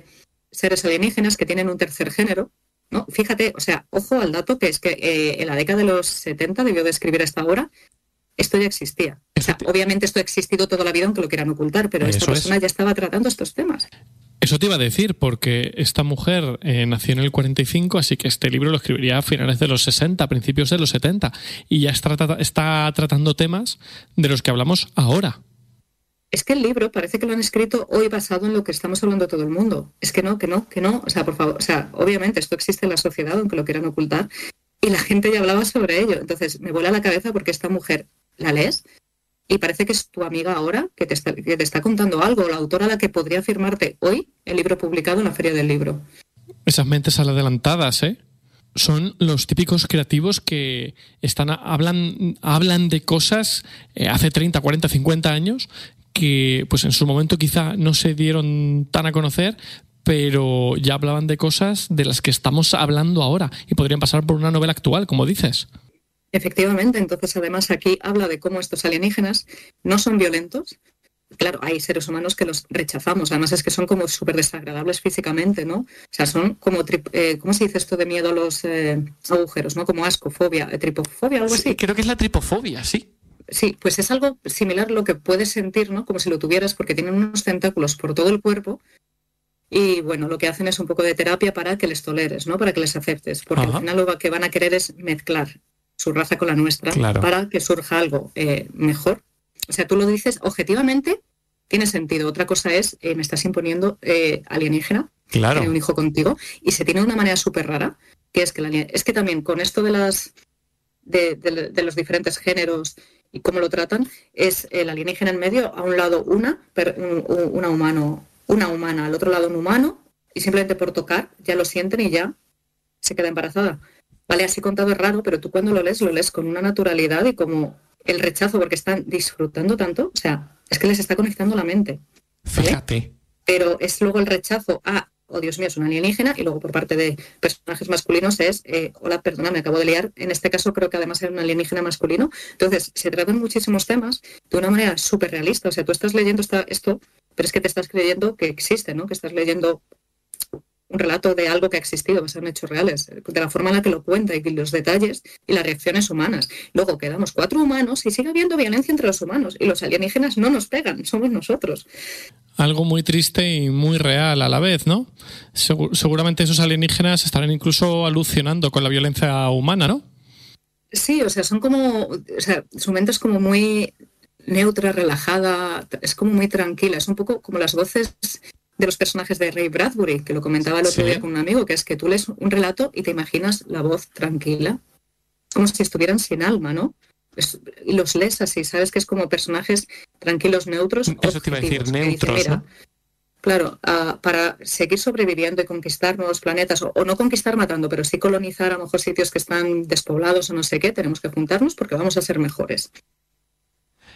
seres alienígenas que tienen un tercer género, ¿no? Fíjate, o sea, ojo al dato que es que en la década de los 70 debió de escribir esta obra. Esto ya existía. O sea, obviamente esto ha existido toda la vida, aunque lo quieran ocultar, pero esta persona ya estaba tratando estos temas. Eso te iba a decir, porque esta mujer nació en el 45, así que este libro lo escribiría a finales de los 60, principios de los 70, y ya está tratando temas de los que hablamos ahora. Es que el libro parece que lo han escrito hoy basado en lo que estamos hablando todo el mundo. Es que no. O sea, por favor, o sea, obviamente esto existe en la sociedad, aunque lo quieran ocultar, y la gente ya hablaba sobre ello. Entonces me vuela la cabeza porque esta mujer la lees y parece que es tu amiga ahora que te está contando algo, la autora a la que podría firmarte hoy el libro publicado en la Feria del Libro. Esas mentes adelantadas, ¿eh? Son los típicos creativos que hablan de cosas hace 30, 40, 50 años que pues en su momento quizá no se dieron tan a conocer, pero ya hablaban de cosas de las que estamos hablando ahora y podrían pasar por una novela actual, como dices. Efectivamente, entonces además aquí habla de cómo estos alienígenas no son violentos. Claro, hay seres humanos que los rechazamos, además es que son como súper desagradables físicamente, ¿no? O sea, son como, ¿cómo se dice esto de miedo a los agujeros, ¿no? Como ascofobia, tripofobia, algo así. Sí, creo que es la tripofobia, sí. Sí, pues es algo similar a lo que puedes sentir, ¿no? Como si lo tuvieras, porque tienen unos tentáculos por todo el cuerpo. Y bueno, lo que hacen es un poco de terapia para que les toleres, ¿no? Para que les aceptes, porque al final lo que van a querer es mezclar su raza con la nuestra, claro, para que surja algo mejor. O sea, tú lo dices objetivamente, tiene sentido. Otra cosa es, me estás imponiendo alienígena, claro, tiene un hijo contigo, y se tiene de una manera súper rara, que es que también con esto de los diferentes géneros y cómo lo tratan, es el alienígena en medio, a un lado una humana, al otro lado un humano, y simplemente por tocar ya lo sienten y ya se queda embarazada. Vale, así contado es raro, pero tú cuando lo lees con una naturalidad y como el rechazo, porque están disfrutando tanto, o sea, es que les está conectando la mente, ¿vale? Fíjate. Pero es luego el rechazo a, Dios mío, es una alienígena, y luego por parte de personajes masculinos es, hola, perdona, me acabo de liar. En este caso creo que además era un alienígena masculino. Entonces, se tratan muchísimos temas de una manera súper realista. O sea, tú estás leyendo esto, pero es que te estás creyendo que existe, ¿no? Que estás leyendo un relato de algo que ha existido, basado en hechos reales, de la forma en la que lo cuenta y los detalles y las reacciones humanas. Luego quedamos 4 humanos y sigue habiendo violencia entre los humanos, y los alienígenas no nos pegan, somos nosotros. Algo muy triste y muy real a la vez, ¿no? Seguramente esos alienígenas estarán incluso alucinando con la violencia humana, ¿no? Sí, o sea, son como, o sea, su mente es como muy neutra, relajada, es como muy tranquila, es un poco como las voces de los personajes de Ray Bradbury, que lo comentaba el otro día con un amigo, que es que tú lees un relato y te imaginas la voz tranquila, como si estuvieran sin alma, ¿no? Y los lees así, sabes que es como personajes tranquilos, neutros. Eso te iba a decir, neutros, dice, mira, ¿no? Claro, para seguir sobreviviendo y conquistar nuevos planetas, o no conquistar matando, pero sí colonizar a lo mejor sitios que están despoblados o no sé qué, tenemos que juntarnos porque vamos a ser mejores.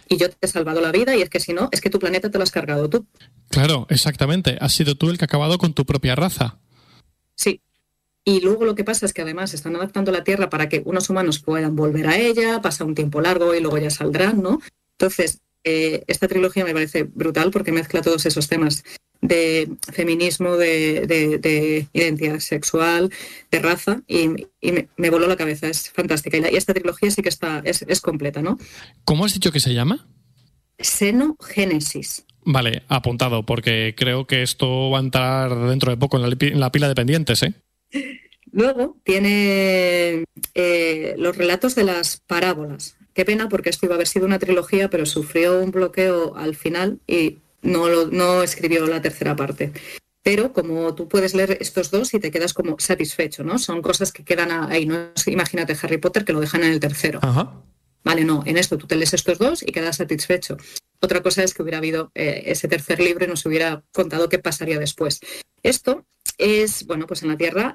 y yo te he salvado la vida, y es que si no, es que tu planeta te lo has cargado tú. Claro, exactamente. Has sido tú el que ha acabado con tu propia raza. Sí. Y luego lo que pasa es que además están adaptando la Tierra para que unos humanos puedan volver a ella, pasa un tiempo largo y luego ya saldrán, ¿no? Entonces, esta trilogía me parece brutal porque mezcla todos esos temas de feminismo, de identidad sexual, de raza, y me voló la cabeza, es fantástica. Y esta trilogía sí que es completa, ¿no? ¿Cómo has dicho que se llama? Xenogénesis. Vale, apuntado, porque creo que esto va a entrar dentro de poco en la pila de pendientes, ¿eh? Luego tiene los relatos de las parábolas. Qué pena, porque esto iba a haber sido una trilogía, pero sufrió un bloqueo al final y no escribió la tercera parte. Pero como tú puedes leer estos dos y te quedas como satisfecho, ¿no? Son cosas que quedan ahí, ¿no? Imagínate Harry Potter que lo dejan en el tercero. Ajá. Vale, no, en esto tú te lees estos dos y quedas satisfecho. Otra cosa es que hubiera habido ese tercer libro y nos hubiera contado qué pasaría después. Esto es, bueno, pues en la Tierra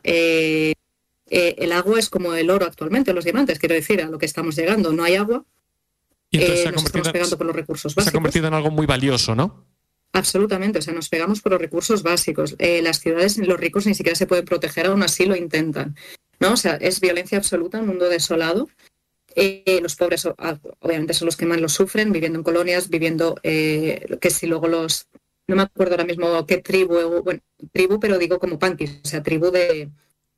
el agua es como el oro actualmente, los diamantes, quiero decir, a lo que estamos llegando. No hay agua, Y entonces nos estamos pegando por los recursos se ha básicos. convertido en algo muy valioso, ¿no? Absolutamente, o sea, nos pegamos por los recursos básicos. Las ciudades, los ricos ni siquiera se pueden proteger, aún así lo intentan, ¿no? O sea, es violencia absoluta, un mundo desolado. Los pobres obviamente son los que más lo sufren, viviendo en colonias, viviendo que si luego los... No me acuerdo ahora mismo qué tribu, bueno, tribu, pero digo como punkis, o sea, tribu de...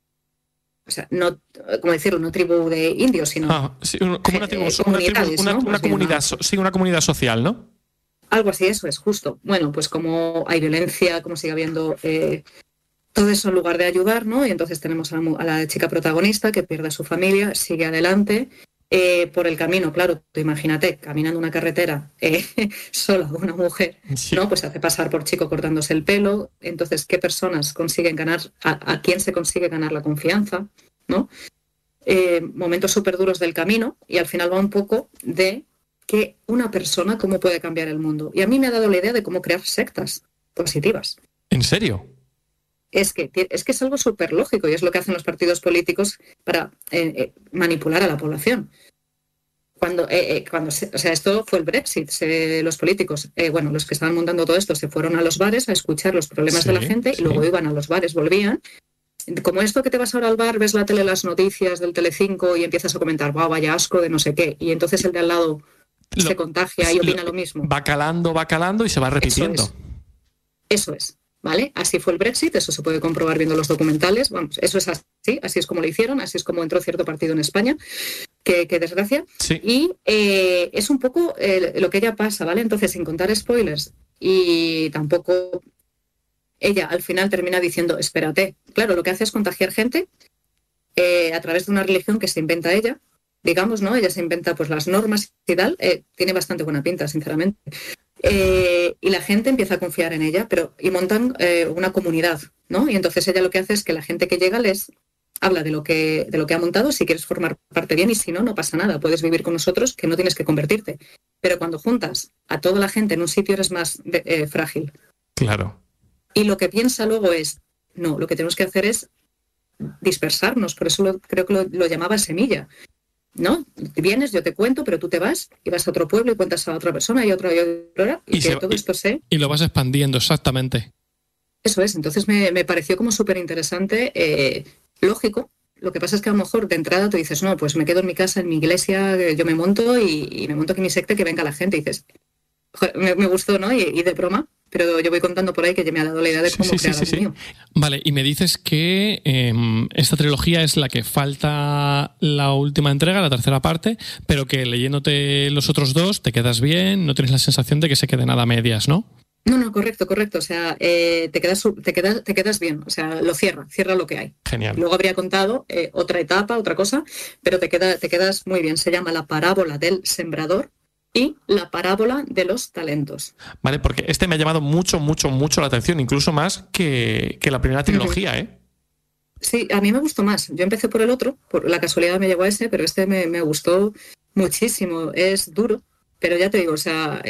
O sea, no, ¿cómo decirlo? No tribu de indios, sino... Sí, como una tribu, comunidades, ¿no? una comunidad, sí, una comunidad social, ¿no? Algo así, eso es, justo. Bueno, pues como hay violencia, como sigue habiendo... todo eso en lugar de ayudar, ¿no? Y entonces tenemos a la chica protagonista que pierde a su familia, sigue adelante... por el camino, claro, tú imagínate, caminando una carretera sola una mujer, Sí. ¿no? Pues se hace pasar por chico cortándose el pelo. Entonces, ¿qué personas consiguen ganar? ¿A quién se consigue ganar la confianza? ¿No? Momentos súper duros del camino, y al final va un poco de que una persona cómo puede cambiar el mundo. Y a mí me ha dado la idea de cómo crear sectas positivas. ¿En serio? Es que es algo súper lógico, y es lo que hacen los partidos políticos para manipular a la población. O sea, esto fue el Brexit. Los políticos, bueno, los que estaban montando todo esto, se fueron a los bares a escuchar los problemas de la gente, y luego iban a los bares, volvían. Como esto que te vas ahora al bar, ves la tele, las noticias del Telecinco y empiezas a comentar, wow, vaya asco de no sé qué, y entonces el de al lado se contagia y opina lo mismo. Va calando y se va repitiendo. Eso es. ¿Vale? Así fue el Brexit, eso se puede comprobar viendo los documentales. Vamos, eso es así es como lo hicieron, así es como entró cierto partido en España, que desgracia. Sí. Y es un poco lo que ella pasa, ¿vale? Entonces, sin contar spoilers, y tampoco ella al final termina diciendo, espérate. Claro, lo que hace es contagiar gente a través de una religión que se inventa ella, digamos, ¿no? Ella se inventa pues las normas y tal. Tiene bastante buena pinta, sinceramente. Y la gente empieza a confiar en ella, y montan una comunidad, ¿no? Y entonces ella lo que hace es que la gente que llega les habla de lo que ha montado, si quieres formar parte bien, y si no, no pasa nada, puedes vivir con nosotros, que no tienes que convertirte. Pero cuando juntas a toda la gente en un sitio eres más frágil. Claro. Y lo que piensa luego es, no, lo que tenemos que hacer es dispersarnos, por eso creo que lo llamaba semilla. ¿No? Vienes, yo te cuento, pero tú te vas y vas a otro pueblo y cuentas a otra persona y otra, y que todo esto y lo vas expandiendo, exactamente. Eso es, entonces me pareció como súper interesante, lógico. Lo que pasa es que a lo mejor de entrada tú dices, no, pues me quedo en mi casa, en mi iglesia, yo me monto y me monto aquí mi secta, que venga la gente, y dices, joder, me gustó, ¿no? Y de broma. Pero yo voy contando por ahí que ya me ha dado la idea de cómo crear algo mío. Vale, y me dices que esta trilogía es la que falta la última entrega, la tercera parte, pero que leyéndote los otros dos te quedas bien, no tienes la sensación de que se quede nada a medias, ¿no? No, correcto. O sea, te quedas bien. O sea, lo cierra lo que hay. Genial. Luego habría contado otra etapa, otra cosa, pero te quedas muy bien. Se llama La parábola del sembrador y La parábola de los talentos. Vale, porque este me ha llamado mucho la atención, incluso más que la primera trilogía, ¿eh? Sí, a mí me gustó más. Yo empecé por el otro, por la casualidad me llegó a ese, pero este me gustó muchísimo. Es duro, pero ya te digo, o sea,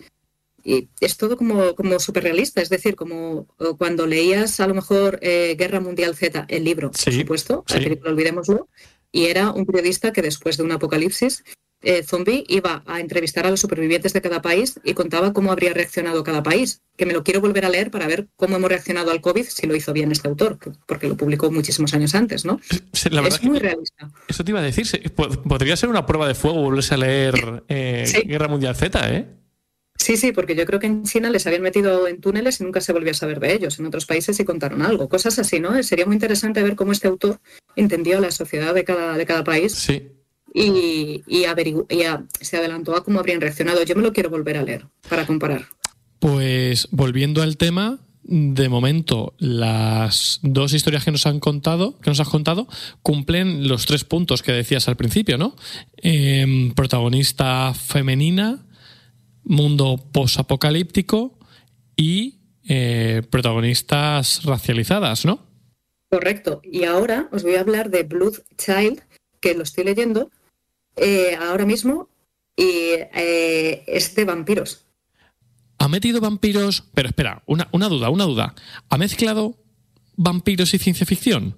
y es todo como súper realista. Es decir, como cuando leías a lo mejor Guerra Mundial Z, el libro, por supuesto, la película olvidémoslo, y era un periodista que después de un apocalipsis zombie iba a entrevistar a los supervivientes de cada país y contaba cómo habría reaccionado cada país, que me lo quiero volver a leer para ver cómo hemos reaccionado al COVID, si lo hizo bien este autor, porque lo publicó muchísimos años antes, ¿no? La verdad es muy realista. Eso te iba a decir, podría ser una prueba de fuego volverse a leer Sí. Guerra Mundial Z, ¿eh? Sí, porque yo creo que en China les habían metido en túneles y nunca se volvió a saber de ellos. En otros países sí contaron algo, cosas así, ¿no? Sería muy interesante ver cómo este autor entendió la sociedad de cada país. Sí. Y se adelantó a cómo habrían reaccionado. Yo me lo quiero volver a leer para comparar. Pues volviendo al tema, de momento las dos historias que nos has contado, cumplen los 3 puntos que decías al principio, ¿no? Protagonista femenina, mundo posapocalíptico y protagonistas racializadas, ¿no? Correcto. Y ahora os voy a hablar de Blood Child, que lo estoy leyendo ahora mismo, y es de vampiros. ¿Ha metido vampiros? Pero espera, una duda. ¿Ha mezclado vampiros y ciencia ficción?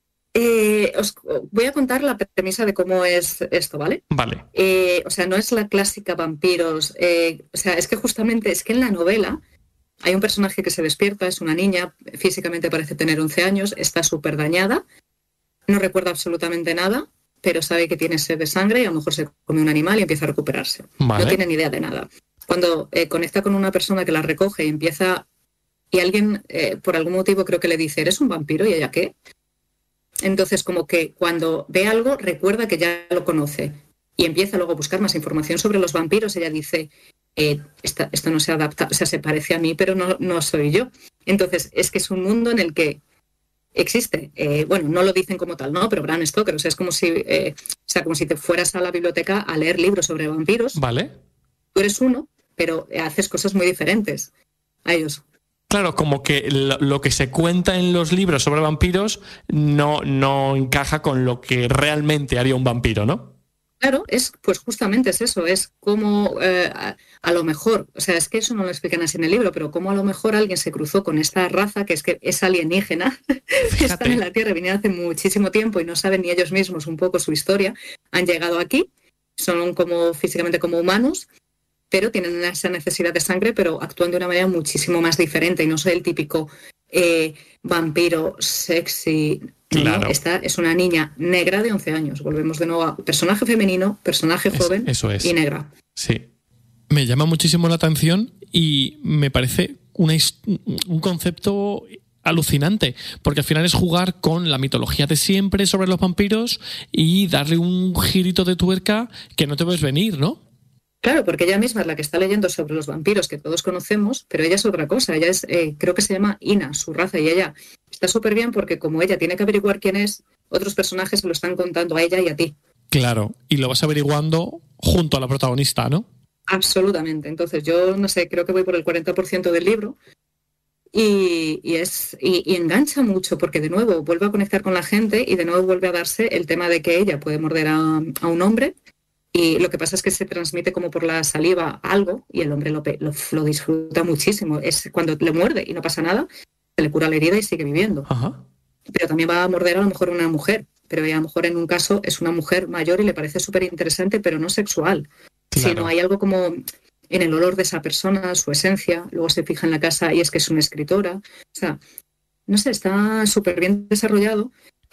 Os voy a contar la premisa de cómo es esto, ¿vale? Vale. O sea, no es la clásica vampiros. O sea, es que justamente es que en la novela hay un personaje que se despierta, es una niña, físicamente parece tener 11 años, está súper dañada, no recuerda absolutamente nada, pero sabe que tiene sed de sangre y a lo mejor se come un animal y empieza a recuperarse. Vale. No tiene ni idea de nada. Cuando conecta con una persona que la recoge y alguien, por algún motivo creo que le dice, ¿eres un vampiro? ¿Y ella qué? Entonces, como que cuando ve algo, recuerda que ya lo conoce y empieza luego a buscar más información sobre los vampiros. Ella dice, esto no se adapta, o sea, se parece a mí, pero no soy yo. Entonces, es que es un mundo en el que existe. Bueno, no lo dicen como tal, ¿no? Pero Bram Stoker, o sea, es como si te fueras a la biblioteca a leer libros sobre vampiros. Vale. Tú eres uno, pero haces cosas muy diferentes a ellos. Claro, como que lo que se cuenta en los libros sobre vampiros no encaja con lo que realmente haría un vampiro, ¿no? Claro, pues justamente es eso, es como a lo mejor, o sea, es que eso no lo explican así en el libro, pero como a lo mejor alguien se cruzó con esta raza que es alienígena, que están en la Tierra, vinieron hace muchísimo tiempo y no saben ni ellos mismos un poco su historia, han llegado aquí, son como físicamente como humanos, pero tienen esa necesidad de sangre, pero actúan de una manera muchísimo más diferente y no soy el típico vampiro sexy. Claro. ¿No? Esta es una niña negra de 11 años. Volvemos de nuevo a personaje femenino, personaje joven eso es. Y negra. Sí. Me llama muchísimo la atención y me parece un concepto alucinante, porque al final es jugar con la mitología de siempre sobre los vampiros y darle un girito de tuerca que no te ves venir, ¿no? Claro, porque ella misma es la que está leyendo sobre los vampiros que todos conocemos, pero ella es otra cosa. Ella es, creo que se llama Ina, su raza, y ella está súper bien porque como ella tiene que averiguar quién es, otros personajes se lo están contando a ella y a ti. Claro, y lo vas averiguando junto a la protagonista, ¿no? Absolutamente. Entonces yo, no sé, creo que voy por el 40% del libro y engancha mucho porque de nuevo vuelve a conectar con la gente y de nuevo vuelve a darse el tema de que ella puede morder a un hombre. Y lo que pasa es que se transmite como por la saliva algo y el hombre lo disfruta muchísimo. Es cuando le muerde y no pasa nada, se le cura la herida y sigue viviendo. Ajá. Pero también va a morder a lo mejor una mujer, pero a lo mejor en un caso es una mujer mayor y le parece súper interesante, pero no sexual. Claro. Sino hay algo como en el olor de esa persona, su esencia, luego se fija en la casa y es que es una escritora. O sea, no sé, está súper bien desarrollado.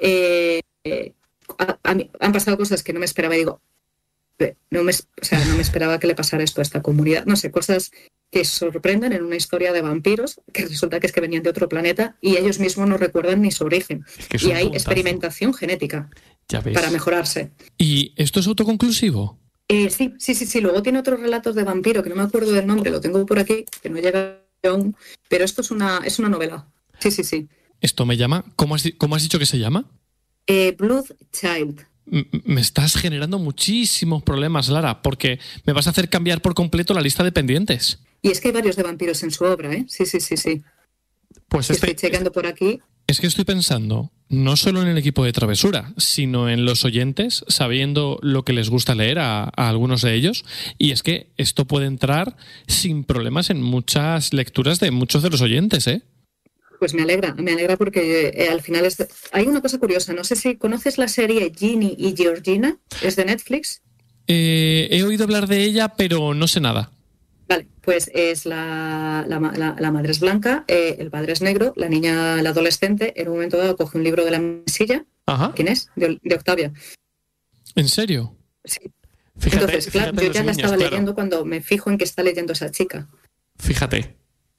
A mí han pasado cosas que no me esperaba y digo, no me esperaba que le pasara esto a esta comunidad. No sé, cosas que sorprenden en una historia de vampiros, que resulta que es que venían de otro planeta y ellos mismos no recuerdan ni su origen. Es que es y un hay puntazo. Experimentación genética Ya ves. para mejorarse. ¿Y esto es autoconclusivo? Sí. Luego tiene otros relatos de vampiro, que no me acuerdo del nombre, lo tengo por aquí, que no llega aún, pero esto es una novela. Sí. Esto me llama... ¿Cómo has dicho que se llama? Blood Child. Me estás generando muchísimos problemas, Lara, porque me vas a hacer cambiar por completo la lista de pendientes. Y es que hay varios de vampiros en su obra, ¿eh? Sí. Pues Estoy checando por aquí. Es que estoy pensando no solo en el equipo de Travesura, sino en los oyentes, sabiendo lo que les gusta leer a algunos de ellos. Y es que esto puede entrar sin problemas en muchas lecturas de muchos de los oyentes, ¿eh? Pues me alegra porque al final hay una cosa curiosa. No sé si conoces la serie Ginny y Georgina, es de Netflix. He oído hablar de ella, pero no sé nada. Vale, pues es la madre es blanca, el padre es negro, la niña, la adolescente, en un momento dado coge un libro de la mesilla. Ajá. ¿Quién es? De Octavia. ¿En serio? Sí. Fíjate, Entonces, claro, fíjate yo ya los la niños, estaba claro. leyendo cuando me fijo en que está leyendo esa chica. Fíjate.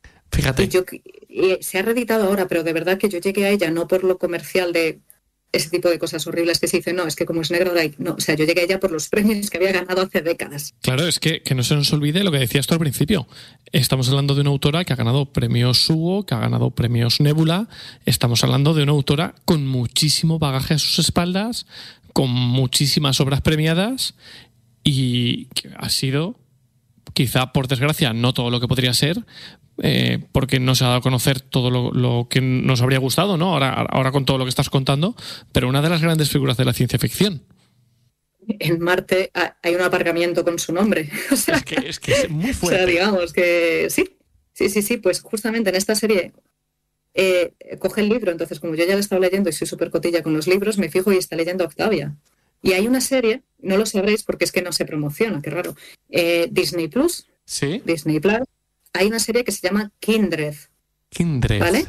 Se ha reeditado ahora, pero de verdad que yo llegué a ella no por lo comercial de ese tipo de cosas horribles que se dicen, no, es que como es negra, no, o sea, yo llegué a ella por los premios que había ganado hace décadas. Claro, es que no se nos olvide lo que decías tú al principio. Estamos hablando de una autora que ha ganado premios Hugo, que ha ganado premios Nebula. Estamos hablando de una autora con muchísimo bagaje a sus espaldas, con muchísimas obras premiadas y que ha sido, quizá por desgracia, no todo lo que podría ser, porque no se ha dado a conocer todo lo que nos habría gustado, ¿no? Ahora con todo lo que estás contando, pero una de las grandes figuras de la ciencia ficción. En Marte hay un aparcamiento con su nombre. O sea, Es que es muy fuerte. O sea, digamos que sí, pues justamente en esta serie coge el libro, entonces como yo ya lo estaba leyendo y soy súper cotilla con los libros, me fijo y está leyendo Octavia. Y hay una serie, no lo sabréis porque es que no se promociona, qué raro, Disney Plus, Sí. Disney Plus, hay una serie que se llama Kindred, Kindred. ¿vale?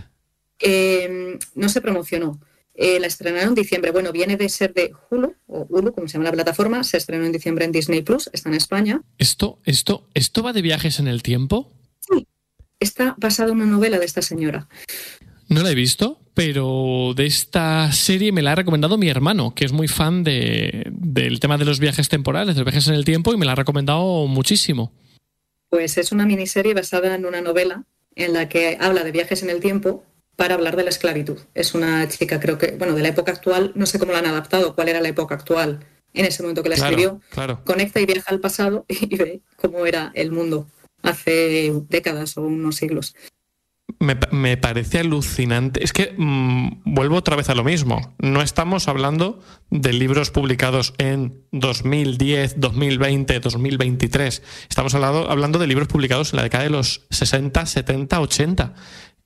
No se promocionó. La estrenaron en diciembre. Bueno, viene de ser de Hulu, o Hulu, como se llama la plataforma. Se estrenó en diciembre en Disney Plus, está en España. ¿Esto va de viajes en el tiempo? Sí, está basada en una novela de esta señora. No la he visto, pero de esta serie me la ha recomendado mi hermano, que es muy fan del tema de los viajes temporales, de los viajes en el tiempo, y me la ha recomendado muchísimo. Pues es una miniserie basada en una novela en la que habla de viajes en el tiempo para hablar de la esclavitud. Es una chica, creo que, bueno, de la época actual, no sé cómo la han adaptado, cuál era la época actual en ese momento que la escribió. Claro. Conecta y viaja al pasado y ve cómo era el mundo hace décadas o unos siglos. Me parece alucinante. Es que vuelvo otra vez a lo mismo. No estamos hablando de libros publicados en 2010, 2020, 2023. Estamos hablando de libros publicados en la década de los 60, 70, 80.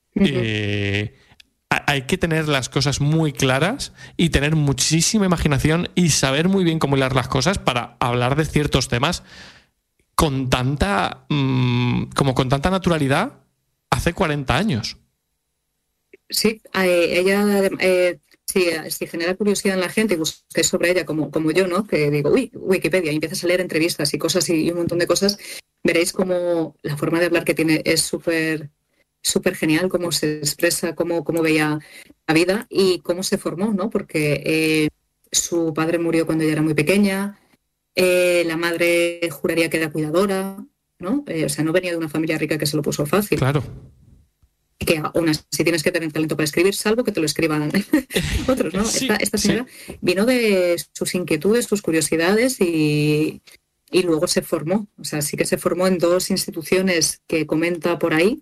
Hay que tener las cosas muy claras y tener muchísima imaginación y saber muy bien cómo hilar las cosas para hablar de ciertos temas con tanta naturalidad hace 40 años. Sí, ella si genera curiosidad en la gente y busqué sobre ella como yo, ¿no? Que digo, Wikipedia, y empiezas a leer entrevistas y cosas y un montón de cosas, veréis cómo la forma de hablar que tiene es súper genial, cómo se expresa, cómo veía la vida y cómo se formó, ¿no? Porque su padre murió cuando ella era muy pequeña, la madre juraría que era cuidadora, ¿no? O sea, no venía de una familia rica que se lo puso fácil. Claro. Que aún así tienes que tener talento para escribir, salvo que te lo escriban otros, ¿no? Sí, esta señora vino de sus inquietudes, sus curiosidades y luego se formó. O sea, sí que se formó en 2 instituciones que comenta por ahí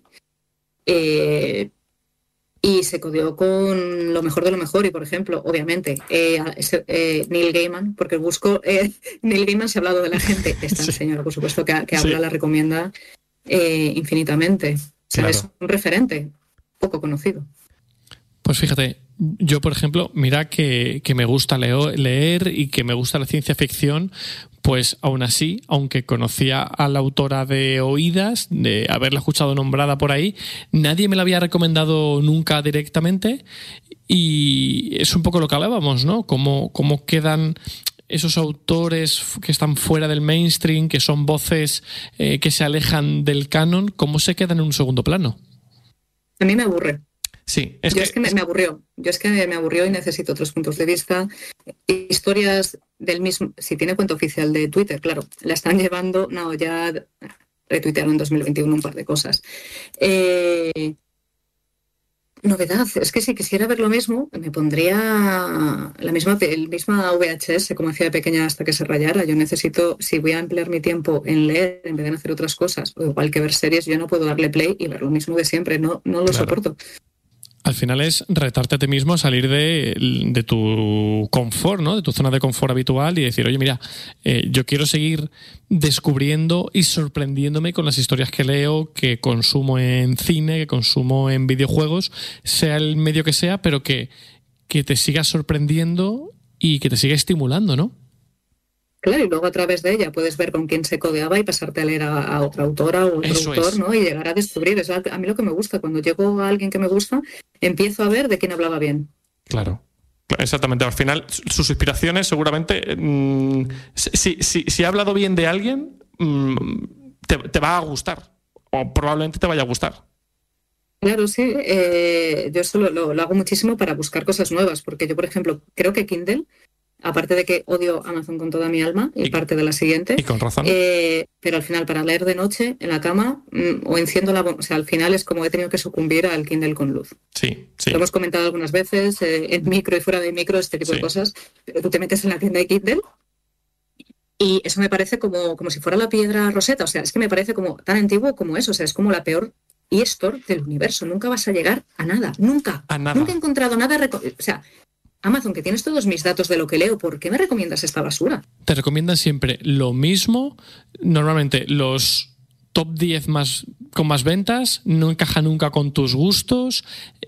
y se codeó con lo mejor de lo mejor. Y, por ejemplo, obviamente, Neil Gaiman, porque busco... Neil Gaiman se ha hablado de la gente. Esta señora, por supuesto, que habla, la recomienda infinitamente. O sea, claro. Es un referente poco conocido. Pues fíjate, yo por ejemplo, mira que me gusta leer y que me gusta la ciencia ficción, pues aún así, aunque conocía a la autora de oídas, de haberla escuchado nombrada por ahí, nadie me la había recomendado nunca directamente y es un poco lo que hablábamos, ¿no? Cómo quedan esos autores que están fuera del mainstream, que son voces que se alejan del canon, ¿cómo se quedan en un segundo plano? A mí me aburre. Sí, es que me aburrió. Yo es que me aburrió y necesito otros puntos de vista. Historias del mismo... Si tiene cuenta oficial de Twitter, claro, la están llevando... No, ya retuitearon en 2021 un par de cosas. Novedad, es que si quisiera ver lo mismo, me pondría el misma VHS como hacía de pequeña hasta que se rayara. Yo necesito, si voy a emplear mi tiempo en leer en vez de en hacer otras cosas, o igual que ver series, yo no puedo darle play y ver lo mismo de siempre, no lo soporto. Al final es retarte a ti mismo a salir de tu confort, ¿no? De tu zona de confort habitual y decir, oye, mira, yo quiero seguir descubriendo y sorprendiéndome con las historias que leo, que consumo en cine, que consumo en videojuegos, sea el medio que sea, pero que te siga sorprendiendo y que te siga estimulando, ¿no? Claro, y luego a través de ella puedes ver con quién se codeaba y pasarte a leer a otra autora o otro Eso autor, es. ¿no? Y llegar a descubrir. Es a mí lo que me gusta. Cuando llego a alguien que me gusta, empiezo a ver de quién hablaba bien. Claro. Exactamente. Al final, sus inspiraciones seguramente... si ha hablado bien de alguien, te va a gustar. O probablemente te vaya a gustar. Claro, sí. Yo eso lo hago muchísimo para buscar cosas nuevas. Porque yo, por ejemplo, creo que Kindle, aparte de que odio Amazon con toda mi alma, y parte de la siguiente, Y con razón. pero al final para leer de noche en la cama o enciendo o sea, al final es como he tenido que sucumbir al Kindle con luz. Sí, sí. Lo hemos comentado algunas veces, en micro y fuera de micro, este tipo de cosas. Pero tú te metes en la tienda de Kindle y eso me parece como si fuera la piedra Rosetta. O sea, es que me parece como tan antiguo como eso. O sea, es como la peor eStore del universo. Nunca vas a llegar a nada. Nunca. A nada. Nunca he encontrado nada. O sea, Amazon, que tienes todos mis datos de lo que leo, ¿por qué me recomiendas esta basura? Te recomiendan siempre lo mismo. Normalmente los top 10 con más ventas no encaja nunca con tus gustos,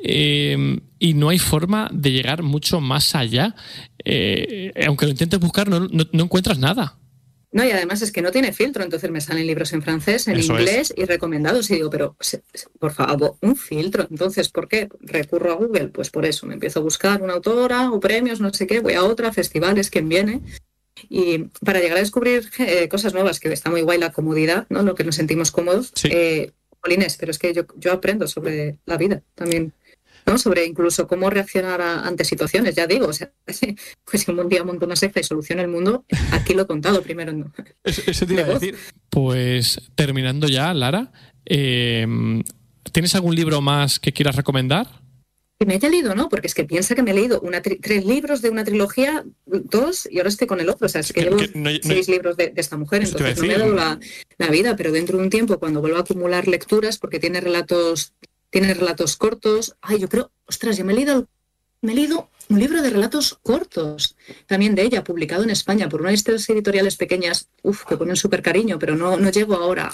y no hay forma de llegar mucho más allá. Aunque lo intentes buscar, no encuentras nada. No, y además es que no tiene filtro, entonces me salen libros en francés, en Eso inglés y recomendados. Y digo, pero por favor, un filtro. Entonces, ¿por qué recurro a Google? Pues por eso, me empiezo a buscar una autora o premios, no sé qué, voy a otra, festivales, quién viene. Y para llegar a descubrir cosas nuevas, que está muy guay la comodidad, ¿no? Lo que nos sentimos cómodos. Sí. Jolines, pero es que yo aprendo sobre la vida también, ¿no? Sobre incluso cómo reaccionar ante situaciones, ya digo, o sea, pues si un día monto una secta y soluciono el mundo, aquí lo he contado primero. ¿No? Eso te iba a decir. Pues terminando ya, Lara, ¿tienes algún libro más que quieras recomendar? Que me haya leído, ¿no? Porque es que piensa que me he leído 3 libros de una trilogía, 2, y ahora estoy con el otro. O sea, es que llevo 6 libros de esta mujer, entonces no me he dado la vida, pero dentro de un tiempo, cuando vuelva a acumular lecturas, porque tiene relatos cortos. Ay, yo creo, ostras, yo me he leído un libro de relatos cortos, también de ella, publicado en España por una de estas editoriales pequeñas, que ponen súper cariño, pero no llego ahora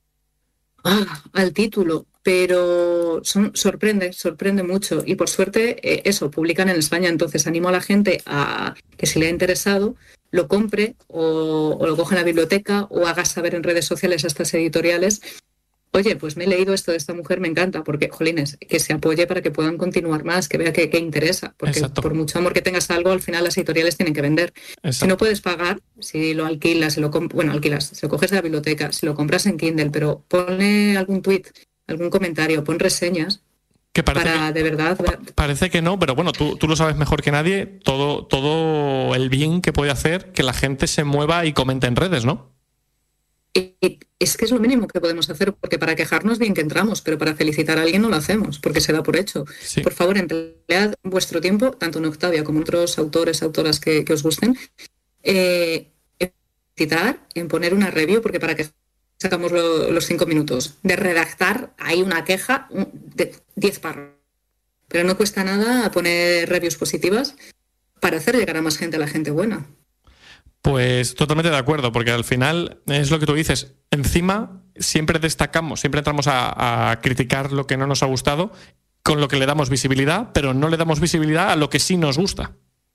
al título, pero sorprende mucho. Y por suerte, eso, publican en España, entonces animo a la gente a que si le ha interesado, lo compre o lo coja en la biblioteca o haga saber en redes sociales a estas editoriales. Oye, pues me he leído esto de esta mujer, me encanta, porque, jolines, que se apoye para que puedan continuar más, que vea que interesa, porque Exacto. Por mucho amor que tengas a algo, al final las editoriales tienen que vender. Exacto. Si no puedes pagar, si lo alquilas, si lo coges de la biblioteca, si lo compras en Kindle, pero ponle algún tuit, algún comentario, pon reseñas. Que parece para que, de verdad. Parece que no, pero bueno, tú lo sabes mejor que nadie, todo el bien que puede hacer que la gente se mueva y comente en redes, ¿no? Es que es lo mínimo que podemos hacer, porque para quejarnos bien que entramos, pero para felicitar a alguien no lo hacemos, porque se da por hecho. Sí. Por favor, emplead vuestro tiempo, tanto en Octavia como en otros autores, autoras que os gusten, en felicitar, en poner una review, porque para que sacamos los 5 minutos de redactar hay una queja de 10 párrafos. Pero no cuesta nada poner reviews positivas para hacer llegar a más gente, a la gente buena. Pues totalmente de acuerdo, porque al final es lo que tú dices. Encima siempre destacamos, siempre entramos a criticar lo que no nos ha gustado, con lo que le damos visibilidad, pero no le damos visibilidad a lo que sí nos gusta.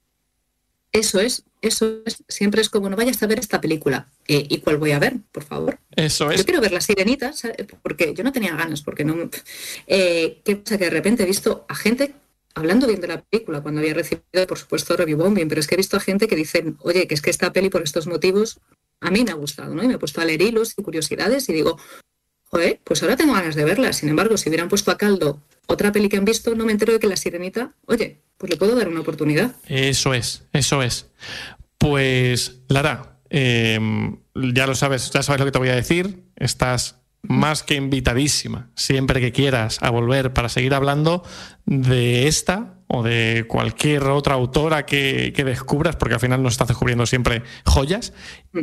Eso es. Siempre es como, no vayas a ver esta película. ¿Y cuál voy a ver, por favor? Eso es. Yo quiero ver La Sirenita, ¿sabes? Porque yo no tenía ganas, porque no... ¿Qué pasa? Que de repente he visto a gente hablando bien de la película, cuando había recibido, por supuesto, review bombing, pero es que he visto a gente que dicen, oye, que es que esta peli por estos motivos a mí me ha gustado, ¿no? Y me he puesto a leer hilos y curiosidades y digo, joder, pues ahora tengo ganas de verla. Sin embargo, si hubieran puesto a caldo otra peli que han visto, no me entero de que La Sirenita, oye, pues le puedo dar una oportunidad. Eso es. Pues, Lara, ya lo sabes, ya sabes lo que te voy a decir. Estás más que invitadísima, siempre que quieras, a volver para seguir hablando de esta o de cualquier otra autora que descubras, porque al final nos estás descubriendo siempre joyas.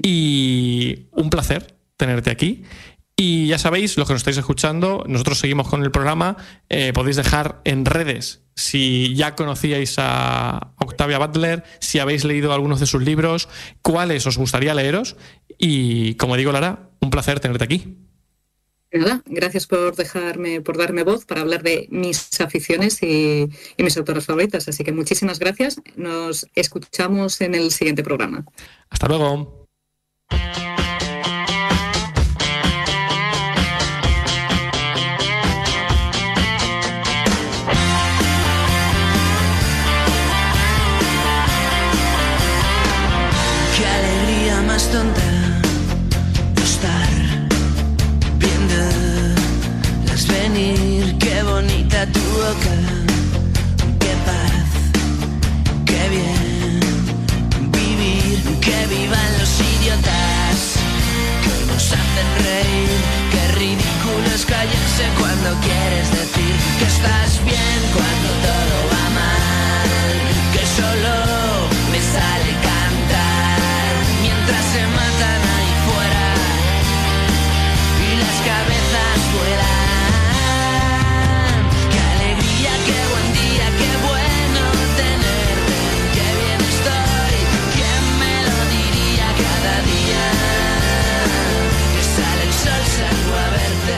Y un placer tenerte aquí. Y ya sabéis, los que nos estáis escuchando, nosotros seguimos con el programa. Podéis dejar en redes si ya conocíais a Octavia Butler, si habéis leído algunos de sus libros, cuáles os gustaría leeros. Y como digo, Lara, un placer tenerte aquí. Nada, gracias por darme voz para hablar de mis aficiones y mis autoras favoritas. Así que muchísimas gracias. Nos escuchamos en el siguiente programa. Hasta luego. es tonta de estar viéndolas venir. Qué bonita tu boca, qué paz, qué bien vivir. Que vivan los idiotas que nos hacen reír. Qué ridículo es callarse cuando quieres decir que estás bien cuando todo va mal. Que solo me sale cantar mientras se matan ahí fuera y las cabezas vuelan. Qué alegría, qué buen día, qué bueno tenerte. Qué bien estoy, ¿quién me lo diría cada día? Que sale el sol, salgo a verte.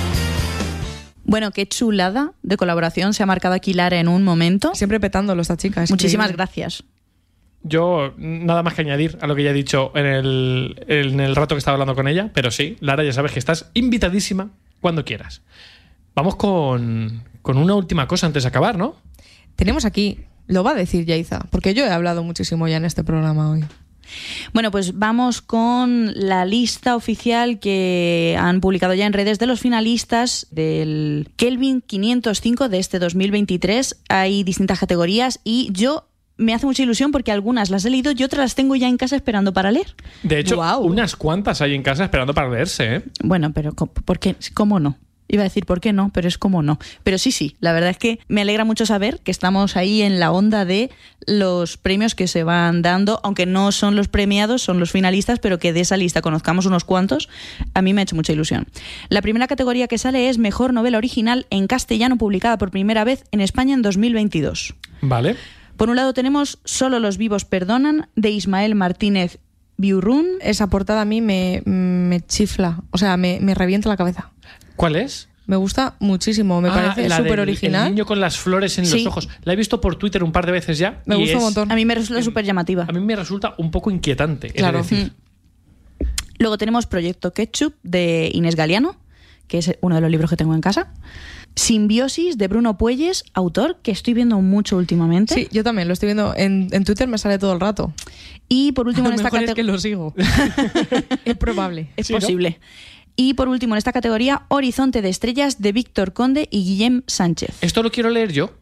Bueno, qué chulada de colaboración se ha marcado aquí Lara en un momento. Siempre petándolo esta chica. Es Muchísimas increíble. gracias. Yo nada más que añadir a lo que ya he dicho en el rato que estaba hablando con ella, pero sí, Lara, ya sabes que estás invitadísima cuando quieras. Vamos con una última cosa antes de acabar, ¿no? Tenemos aquí, lo va a decir Yaiza, porque yo he hablado muchísimo ya en este programa hoy. Bueno, pues vamos con la lista oficial que han publicado ya en redes de los finalistas del Kelvin 505 de este 2023. Hay distintas categorías y yo me hace mucha ilusión porque algunas las he leído y otras las tengo ya en casa esperando para leer. De hecho, Guau. unas cuantas hay en casa esperando para leerse, ¿eh? Bueno, pero ¿por qué? ¿Cómo no? Iba a decir por qué no, pero es como no. Pero sí, la verdad es que me alegra mucho saber que estamos ahí en la onda de los premios que se van dando, aunque no son los premiados, son los finalistas, pero que de esa lista conozcamos unos cuantos, a mí me ha hecho mucha ilusión. La primera categoría que sale es Mejor Novela Original en Castellano, publicada por primera vez en España en 2022. Vale. Por un lado tenemos Solo los vivos perdonan, de Ismael Martínez Biurrún. Esa portada a mí me chifla, o sea, me revienta la cabeza. ¿Cuál es? Me gusta muchísimo, me parece la súper del- original. El niño con las flores en Sí. los ojos. La he visto por Twitter un par de veces ya. Me y gusta un es- montón. A mí me resulta súper llamativa. A mí me resulta un poco inquietante. he de Claro. decir. Luego tenemos Proyecto Ketchup de Inés Galeano, que es uno de los libros que tengo en casa. Simbiosis de Bruno Puelles, autor que estoy viendo mucho últimamente. Sí, yo también lo estoy viendo. En Twitter me sale todo el rato. Y por último A en lo esta mejor es que categoría... lo sigo. Es probable. Es Sí, ¿no? posible. Y por último en esta categoría, Horizonte de Estrellas de Víctor Conde y Guillem Sánchez. Esto lo quiero leer yo.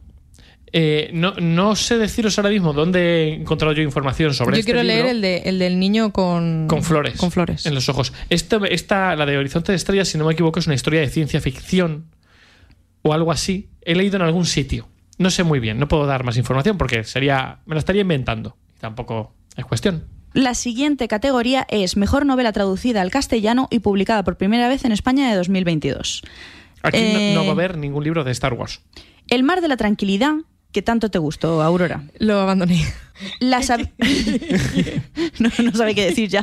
No sé deciros ahora mismo dónde he encontrado yo información sobre Yo este quiero libro. leer el del niño con Con flores. En los ojos. La de Horizonte de Estrellas, si no me equivoco, es una historia de ciencia ficción o algo así. He leído en algún sitio. No sé muy bien, no puedo dar más información porque me la estaría inventando. Y tampoco es cuestión. La siguiente categoría es Mejor Novela Traducida al Castellano y publicada por primera vez en España de 2022. Aquí no va a haber ningún libro de Star Wars. El mar de la tranquilidad, que tanto te gustó, Aurora. Lo abandoné. no sabe qué decir ya.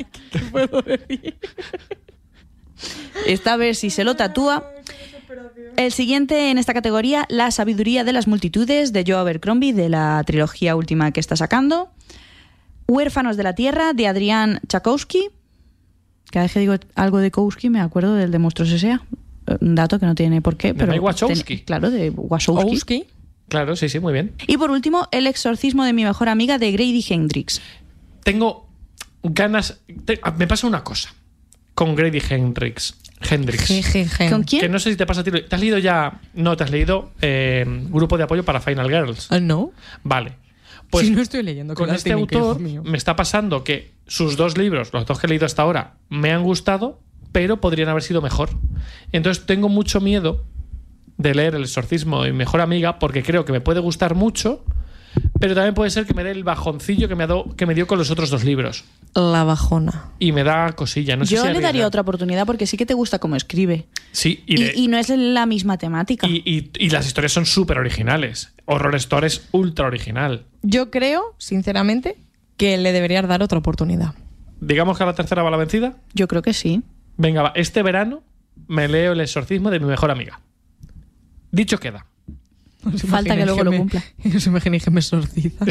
Esta vez si se lo tatúa. El siguiente en esta categoría, La sabiduría de las multitudes, de Joe Abercrombie, de la trilogía última que está sacando. Huérfanos de la tierra, de Adrián Chakowski. Cada vez que digo algo de Kowski me acuerdo del de Monstruos S.A. Un dato que no tiene por qué. De Mike Wachowski. Claro, de Wachowski. Owski. Claro, sí, muy bien. Y por último, El exorcismo de mi mejor amiga, de Grady Hendrix. Tengo ganas... me pasa una cosa con Grady Hendrix. ¿Con quién? Que no sé si te pasa a ti. ¿Te has leído ya? No, te has leído Grupo de Apoyo para Final Girls. ¿No? Vale. Pues Si no estoy leyendo. con este autor me está pasando que sus dos libros, los dos que he leído hasta ahora, me han gustado, pero podrían haber sido mejor. Entonces tengo mucho miedo de leer El exorcismo de mi mejor amiga porque creo que me puede gustar mucho, pero también puede ser que me dé el bajoncillo que me dio con los otros dos libros. La bajona. Y me da cosilla. No sé Yo si le daría arriesgar. otra oportunidad porque sí que te gusta cómo escribe. Sí, Y no es la misma temática. y las historias son súper originales. Horror Store es ultra original. Yo creo, sinceramente, que le deberías dar otra oportunidad. Digamos que a la tercera va la vencida. Yo creo que sí. Venga, va. Este verano me leo El exorcismo de mi mejor amiga. Dicho queda. Falta que luego lo cumpla. No se imaginéis que me exorciza.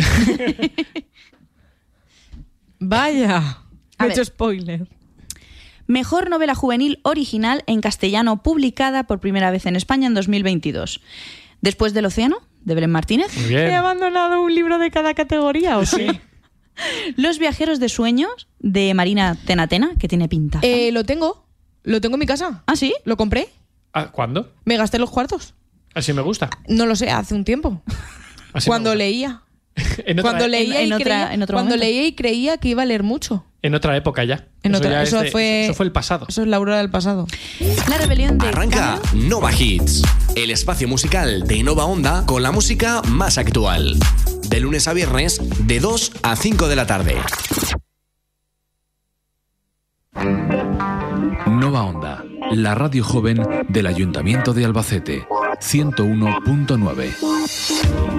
Vaya. A Me he ver. hecho spoiler. Mejor novela juvenil original en castellano, publicada por primera vez en España en 2022. Después del océano, de Belén Martínez. Muy ¿He bien. abandonado un libro de cada categoría o sí? Los viajeros de sueños de Marina Tenatena, que tiene pinta. Lo tengo en mi casa. ¿Ah, sí? ¿Lo compré? ¿Cuándo? Me gasté los cuartos. Así me gusta. No lo sé, hace un tiempo. Cuando leía. Cuando leía y creía que iba a leer mucho. En otra época ya. Eso fue el pasado. Eso es la aurora del pasado. La rebelión de... Arranca Nova Hits, el espacio musical de Nova Onda con la música más actual. De lunes a viernes, de 2 a 5 de la tarde. Nova Onda, la radio joven del Ayuntamiento de Albacete, 101.9.